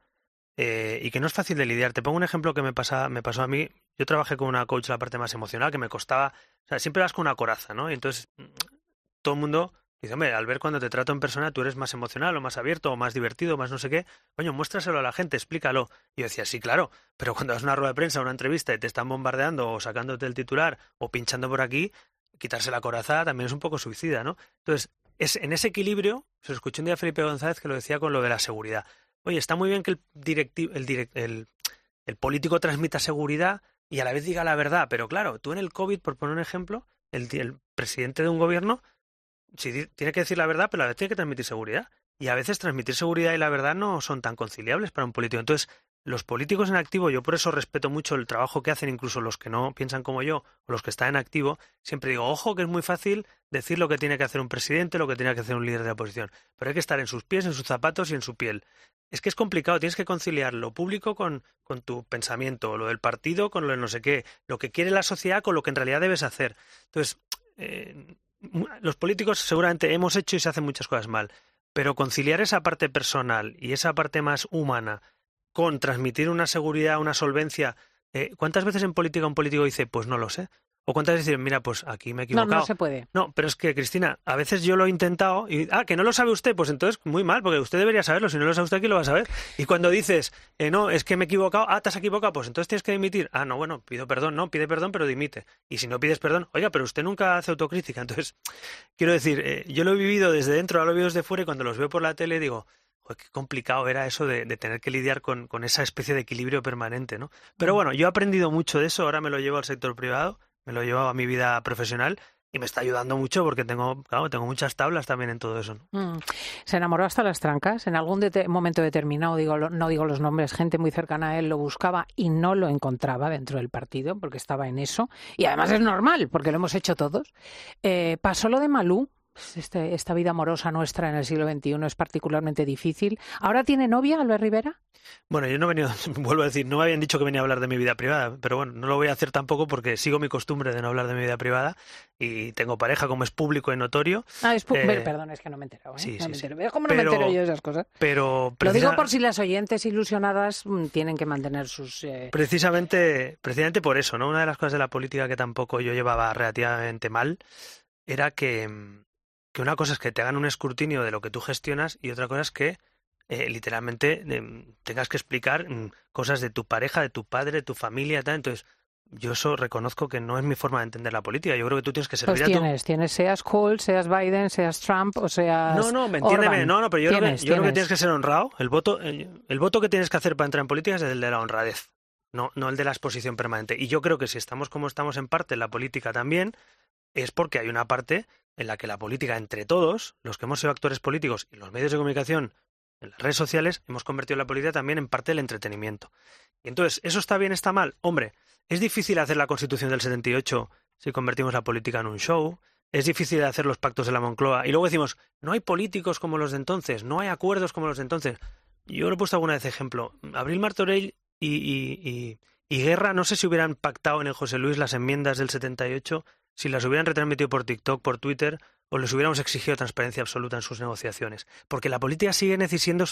eh, y que no es fácil de lidiar. Te pongo un ejemplo que me pasa, me pasó a mí. Yo trabajé con una coach en la parte más emocional que me costaba, o sea, siempre vas con una coraza, ¿no? Y entonces todo el mundo dice, hombre, al ver cuando te trato en persona tú eres más emocional o más abierto o más divertido o más no sé qué, coño, muéstraselo a la gente, explícalo. Y yo decía, sí, claro, pero cuando vas a una rueda de prensa, a una entrevista y te están bombardeando o sacándote el titular o pinchando por aquí, quitarse la coraza también es un poco suicida, ¿no? Entonces, es en ese equilibrio, se lo escuché un día a Felipe González que lo decía con lo de la seguridad. Oye, está muy bien que el, directi- el, direct- el, el político transmita seguridad y a la vez diga la verdad, pero claro, tú en el COVID, por poner un ejemplo, el, el presidente de un gobierno sí, tiene que decir la verdad, pero a la vez tiene que transmitir seguridad. Y a veces transmitir seguridad y la verdad no son tan conciliables para un político. Entonces, los políticos en activo, yo por eso respeto mucho el trabajo que hacen, incluso los que no piensan como yo o los que están en activo, siempre digo, ojo, que es muy fácil decir lo que tiene que hacer un presidente, lo que tiene que hacer un líder de la oposición, pero hay que estar en sus pies, en sus zapatos y en su piel. Es que es complicado, tienes que conciliar lo público con, con tu pensamiento, lo del partido con lo de no sé qué, lo que quiere la sociedad con lo que en realidad debes hacer. Entonces, eh, los políticos seguramente hemos hecho y se hacen muchas cosas mal, pero conciliar esa parte personal y esa parte más humana con transmitir una seguridad, una solvencia. Eh, ¿Cuántas veces en política un político dice, pues no lo sé? O cuántas veces dicen, mira, pues aquí me he equivocado. No, no se puede. No, pero es que, Cristina, a veces yo lo he intentado y, ah, que no lo sabe usted, pues entonces muy mal, porque usted debería saberlo. Si no lo sabe usted, ¿quién lo va a saber? Y cuando dices, eh, no, es que me he equivocado, ah, te has equivocado, pues entonces tienes que dimitir. Ah, no, bueno, pido perdón, no, pide perdón, pero dimite. Y si no pides perdón, oiga, pero usted nunca hace autocrítica. Entonces, quiero decir, eh, yo lo he vivido desde dentro, ahora lo vivo desde fuera y cuando los veo por la tele digo, qué complicado era eso de, de tener que lidiar con, con esa especie de equilibrio permanente, ¿no? Pero bueno, yo he aprendido mucho de eso, ahora me lo llevo al sector privado, me lo llevo a mi vida profesional y me está ayudando mucho porque tengo, claro, tengo muchas tablas también en todo eso, ¿no? Mm. Se enamoró hasta las trancas, en algún de- momento determinado, digo, no digo los nombres, gente muy cercana a él lo buscaba y no lo encontraba dentro del partido porque estaba en eso, y además es normal porque lo hemos hecho todos. Eh, pasó lo de Malú. Este, esta vida amorosa nuestra en el siglo veintiuno es particularmente difícil. ¿Ahora tiene novia, Albert Rivera? Bueno, yo no he venido, vuelvo a decir, no me habían dicho que venía a hablar de mi vida privada, pero bueno, no lo voy a hacer tampoco porque sigo mi costumbre de no hablar de mi vida privada y tengo pareja, como es público y notorio. Ah, es pu- eh, perdón, es que no me he enterado, ¿eh? Sí, no sí, me sí. entero. ¿Ves cómo no Pero- me entero yo de esas cosas? Pero Lo precisa- digo por si las oyentes ilusionadas mm, tienen que mantener sus... eh, Precisamente, precisamente por eso, ¿no? Una de las cosas de la política que tampoco yo llevaba relativamente mal era que, que una cosa es que te hagan un escrutinio de lo que tú gestionas y otra cosa es que eh, literalmente eh, tengas que explicar mm, cosas de tu pareja, de tu padre, de tu familia, tal. Entonces, yo eso reconozco que no es mi forma de entender la política. Yo creo que tú tienes que servir Pues a tu... tienes, tienes, seas Kohl, seas Biden, seas Trump o seas No, no, me entiéndeme. Orban. No, no, pero yo, creo que, Tienes, yo creo que tienes. tienes que ser honrado. El voto, el, el voto que tienes que hacer para entrar en política es el de la honradez, no, no el de la exposición permanente. Y yo creo que si estamos como estamos en parte en la política también, es porque hay una parte en la que la política, entre todos, los que hemos sido actores políticos y los medios de comunicación, en las redes sociales, hemos convertido la política también en parte del entretenimiento. Y entonces, ¿eso está bien, está mal? Hombre, es difícil hacer la Constitución del setenta y ocho si convertimos la política en un show. Es difícil hacer los pactos de la Moncloa. Y luego decimos, no hay políticos como los de entonces, no hay acuerdos como los de entonces. Yo lo he puesto alguna vez de ejemplo. Abril Martorell y, y, y, y Guerra, no sé si hubieran pactado en el José Luis las enmiendas del setenta y ocho, si las hubieran retransmitido por TikTok, por Twitter, o les hubiéramos exigido transparencia absoluta en sus negociaciones. Porque la política sigue necesitando,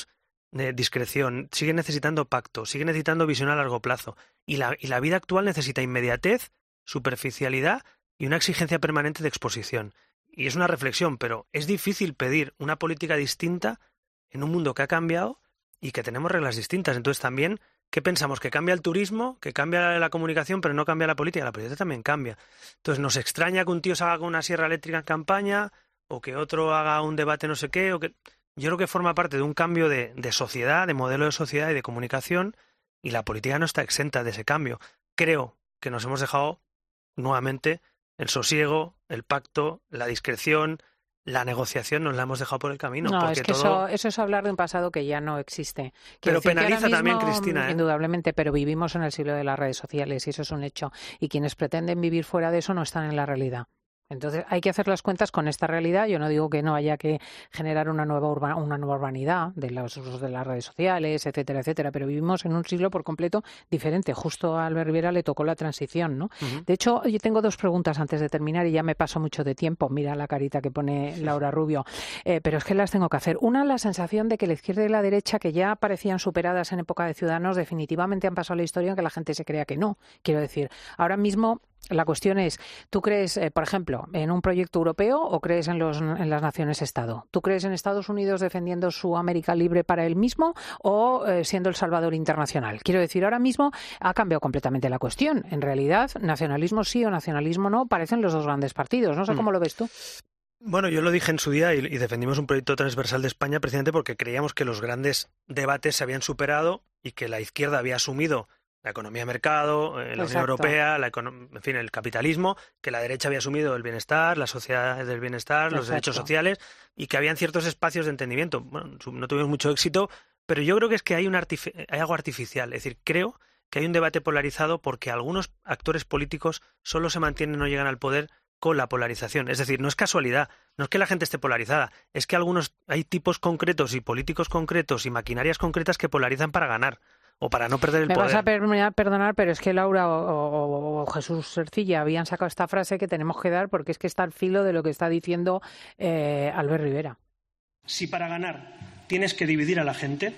eh, discreción, sigue necesitando pacto, sigue necesitando visión a largo plazo. Y la, y la vida actual necesita inmediatez, superficialidad y una exigencia permanente de exposición. Y es una reflexión, pero es difícil pedir una política distinta en un mundo que ha cambiado y que tenemos reglas distintas. Entonces también, ¿qué pensamos? Que cambia el turismo, que cambia la comunicación, pero no cambia la política. La política también cambia. Entonces nos extraña que un tío salga con una sierra eléctrica en campaña o que otro haga un debate no sé qué. O que... Yo creo que forma parte de un cambio de, de sociedad, de modelo de sociedad y de comunicación, y la política no está exenta de ese cambio. Creo que nos hemos dejado nuevamente el sosiego, el pacto, la discreción, la negociación, nos la hemos dejado por el camino. No, porque es que todo... eso, eso es hablar de un pasado que ya no existe. Quiero pero penaliza mismo, también, Cristina. ¿eh? Indudablemente, pero vivimos en el siglo de las redes sociales y eso es un hecho. Y quienes pretenden vivir fuera de eso no están en la realidad. Entonces hay que hacer las cuentas con esta realidad. Yo no digo que no haya que generar una nueva urba, una nueva urbanidad de los usos de las redes sociales, etcétera, etcétera, pero vivimos en un siglo por completo diferente. Justo a Albert Rivera le tocó la transición, ¿no? Uh-huh. De hecho, yo tengo dos preguntas antes de terminar y ya me paso mucho de tiempo. Mira la carita que pone Laura Rubio. Eh, pero es que las tengo que hacer. Una, la sensación de que la izquierda y la derecha, que ya parecían superadas en época de Ciudadanos, definitivamente han pasado a la historia, aunque la gente se crea que no. Quiero decir, ahora mismo la cuestión es, ¿tú crees, eh, por ejemplo, en un proyecto europeo o crees en, los, en las naciones-estado? ¿Tú crees en Estados Unidos defendiendo su América libre para él mismo o eh, siendo el salvador internacional? Quiero decir, ahora mismo ha cambiado completamente la cuestión. En realidad, nacionalismo sí o nacionalismo no parecen los dos grandes partidos. No sé cómo lo ves tú. Bueno, yo lo dije en su día y, y defendimos un proyecto transversal de España precisamente porque creíamos que los grandes debates se habían superado y que la izquierda había asumido la economía de mercado, eh, la Unión Europea, la econom- en fin, el capitalismo, que la derecha había asumido el bienestar, las sociedades del bienestar, Exacto. los derechos sociales, y que habían ciertos espacios de entendimiento. Bueno, no tuvimos mucho éxito, pero yo creo que es que hay, un artific- hay algo artificial. Es decir, creo que hay un debate polarizado porque algunos actores políticos solo se mantienen, no llegan al poder con la polarización. Es decir, no es casualidad, no es que la gente esté polarizada, es que algunos hay tipos concretos y políticos concretos y maquinarias concretas que polarizan para ganar. O para no perder el Me poder. vas a per- perdonar, pero es que Laura o, o, o Jesús Ercilla habían sacado esta frase que tenemos que dar porque es que está al filo de lo que está diciendo eh, Albert Rivera. Si para ganar tienes que dividir a la gente,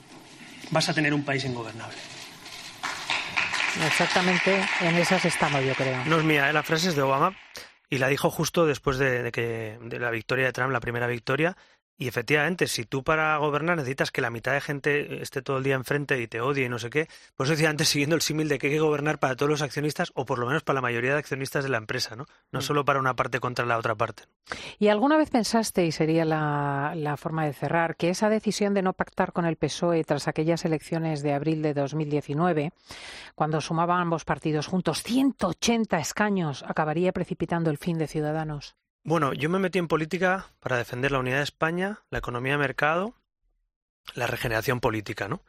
vas a tener un país ingobernable. Exactamente en esas estamos, yo creo. No es mía, ¿eh? La frase es de Obama y la dijo justo después de, de, que, de la victoria de Trump, la primera victoria. Y efectivamente, si tú para gobernar necesitas que la mitad de gente esté todo el día enfrente y te odie y no sé qué, por eso decía antes, siguiendo el símil de que hay que gobernar para todos los accionistas o por lo menos para la mayoría de accionistas de la empresa, ¿no? No mm. solo para una parte contra la otra parte. ¿Y alguna vez pensaste, y sería la, la forma de cerrar, que esa decisión de no pactar con el P S O E tras aquellas elecciones de abril de dos mil diecinueve, cuando sumaban ambos partidos juntos ciento ochenta escaños, acabaría precipitando el fin de Ciudadanos? Bueno, yo me metí en política para defender la unidad de España, la economía de mercado, la regeneración política, ¿no?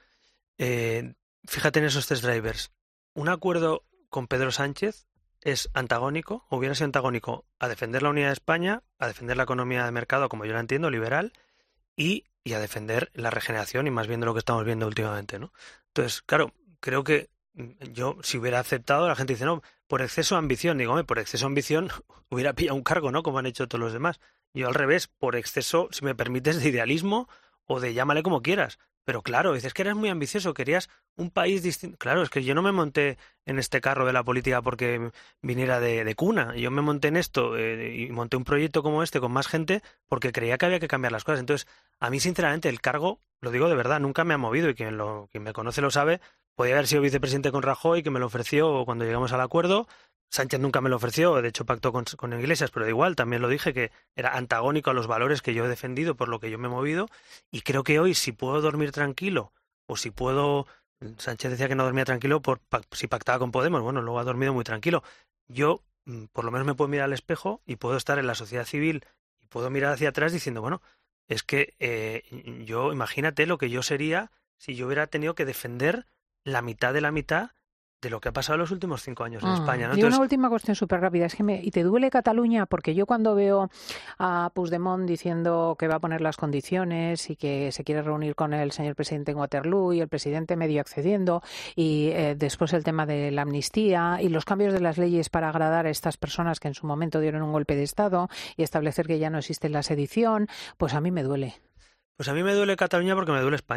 Eh, fíjate en esos tres drivers. Un acuerdo con Pedro Sánchez es antagónico, o hubiera sido antagónico a defender la unidad de España, a defender la economía de mercado, como yo la entiendo, liberal, y, y a defender la regeneración, y más bien de lo que estamos viendo últimamente, ¿no? Entonces, claro, creo que yo, si hubiera aceptado, la gente dice, no, por exceso de ambición. Digo, hombre, por exceso de ambición hubiera pillado un cargo, ¿no? Como han hecho todos los demás. Yo al revés, por exceso, si me permites, de idealismo o de llámale como quieras. Pero claro, dices que eres muy ambicioso, querías un país distinto. Claro, es que yo no me monté en este carro de la política porque viniera de, de cuna. Yo me monté en esto eh, y monté un proyecto como este con más gente porque creía que había que cambiar las cosas. Entonces, a mí, sinceramente, el cargo, lo digo de verdad, nunca me ha movido y quien, lo, quien me conoce lo sabe. Podía haber sido vicepresidente con Rajoy, que me lo ofreció cuando llegamos al acuerdo. Sánchez nunca me lo ofreció, de hecho pactó con, con Iglesias, pero da igual, también lo dije, que era antagónico a los valores que yo he defendido, por lo que yo me he movido. Y creo que hoy, si puedo dormir tranquilo, o si puedo... Sánchez decía que no dormía tranquilo por si pactaba con Podemos. Bueno, luego ha dormido muy tranquilo. Yo, por lo menos, me puedo mirar al espejo y puedo estar en la sociedad civil y puedo mirar hacia atrás diciendo, bueno, es que eh, yo, imagínate lo que yo sería si yo hubiera tenido que defender la mitad de la mitad de lo que ha pasado en los últimos cinco años en ah, España, ¿no? Y Entonces, una última cuestión súper rápida. Es que me, ¿y te duele Cataluña? Porque yo cuando veo a Puigdemont diciendo que va a poner las condiciones y que se quiere reunir con el señor presidente en Waterloo y el presidente medio accediendo y eh, después el tema de la amnistía y los cambios de las leyes para agradar a estas personas que en su momento dieron un golpe de Estado y establecer que ya no existe la sedición, pues a mí me duele. Pues a mí me duele Cataluña porque me duele España.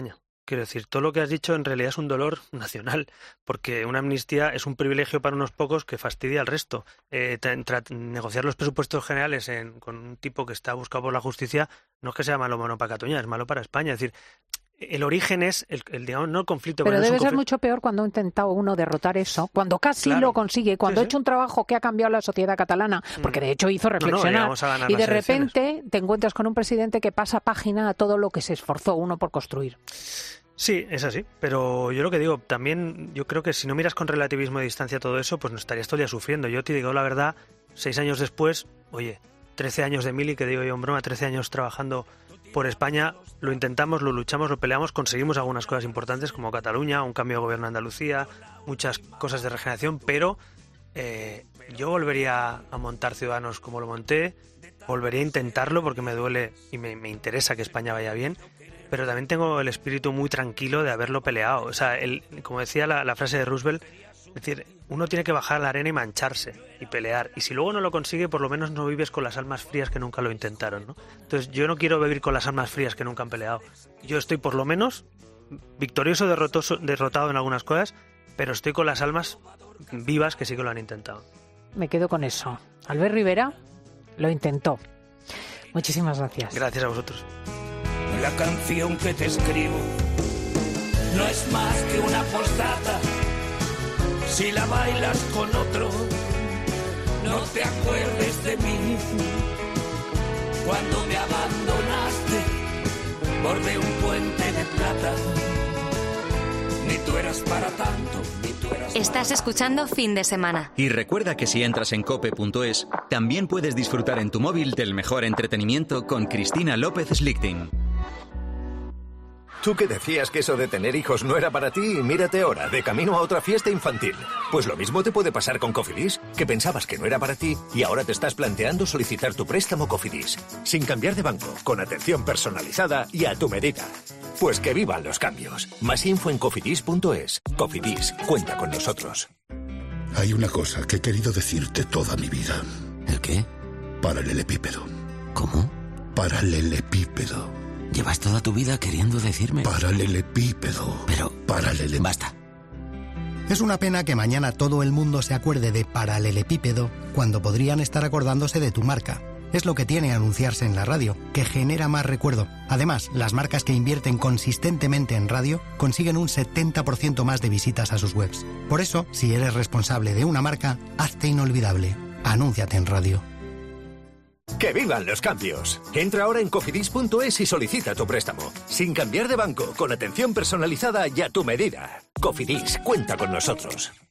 Quiero decir, todo lo que has dicho en realidad es un dolor nacional, porque una amnistía es un privilegio para unos pocos que fastidia al resto. Eh, tra- tra- negociar los presupuestos generales en, con un tipo que está buscado por la justicia no es que sea malo, malo para Cataluña, es malo para España. Es decir, el origen es, el, el digamos, no el conflicto. Pero no debe es un ser conflicto. mucho peor cuando ha intentado uno derrotar eso, cuando casi Claro. lo consigue, cuando Sí, ha sí. hecho un trabajo que ha cambiado la sociedad catalana, porque de hecho hizo No, no, reflexionar, llegamos a ganar y las de elecciones. repente te encuentras con un presidente que pasa página a todo lo que se esforzó uno por construir. Sí, es así, pero yo lo que digo, también yo creo que si no miras con relativismo de distancia todo eso, pues no estarías todo el día sufriendo. Yo te digo la verdad, seis años después, oye, trece años de mili, que digo yo en broma, trece años trabajando por España, lo intentamos, lo luchamos, lo peleamos, conseguimos algunas cosas importantes como Cataluña, un cambio de gobierno en Andalucía, muchas cosas de regeneración, pero eh, yo volvería a montar Ciudadanos como lo monté, volvería a intentarlo porque me duele y me, me interesa que España vaya bien, pero también tengo el espíritu muy tranquilo de haberlo peleado. O sea, el, como decía la, la frase de Roosevelt, es decir, uno tiene que bajar a la arena y mancharse y pelear. Y si luego no lo consigue, por lo menos no vives con las almas frías que nunca lo intentaron, ¿no? Entonces yo no quiero vivir con las almas frías que nunca han peleado. Yo estoy por lo menos victorioso, derrotoso, derrotado en algunas cosas, pero estoy con las almas vivas que sí que lo han intentado. Me quedo con eso. Albert Rivera lo intentó. Muchísimas gracias. Gracias a vosotros. La canción que te escribo no es más que una postdata. Si la bailas con otro, no te acuerdes de mí. Cuando me abandonaste, bordé un puente de plata. Ni tú eras para tanto, ni tú eras para... Estás escuchando Fin de Semana. Y recuerda que si entras en cope punto es, también puedes disfrutar en tu móvil del mejor entretenimiento con Cristina López Slichting. Tú que decías que eso de tener hijos no era para ti, mírate ahora, de camino a otra fiesta infantil. Pues lo mismo te puede pasar con Cofidis, que pensabas que no era para ti y ahora te estás planteando solicitar tu préstamo Cofidis, sin cambiar de banco, con atención personalizada y a tu medida. Pues que vivan los cambios. Más info en cofidis punto es. Cofidis, cuenta con nosotros. Hay una cosa que he querido decirte toda mi vida. ¿El qué? Paralelepípedo. ¿Cómo? Paralelepípedo. Llevas toda tu vida queriendo decirme... Paralelepípedo. Pero... Paralele... Basta. Es una pena que mañana todo el mundo se acuerde de paralelepípedo cuando podrían estar acordándose de tu marca. Es lo que tiene anunciarse en la radio, que genera más recuerdo. Además, las marcas que invierten consistentemente en radio consiguen un setenta por ciento más de visitas a sus webs. Por eso, si eres responsable de una marca, hazte inolvidable. Anúnciate en radio. ¡Que vivan los cambios! Entra ahora en cofidis punto es y solicita tu préstamo. Sin cambiar de banco, con atención personalizada y a tu medida. Cofidis, cuenta con nosotros.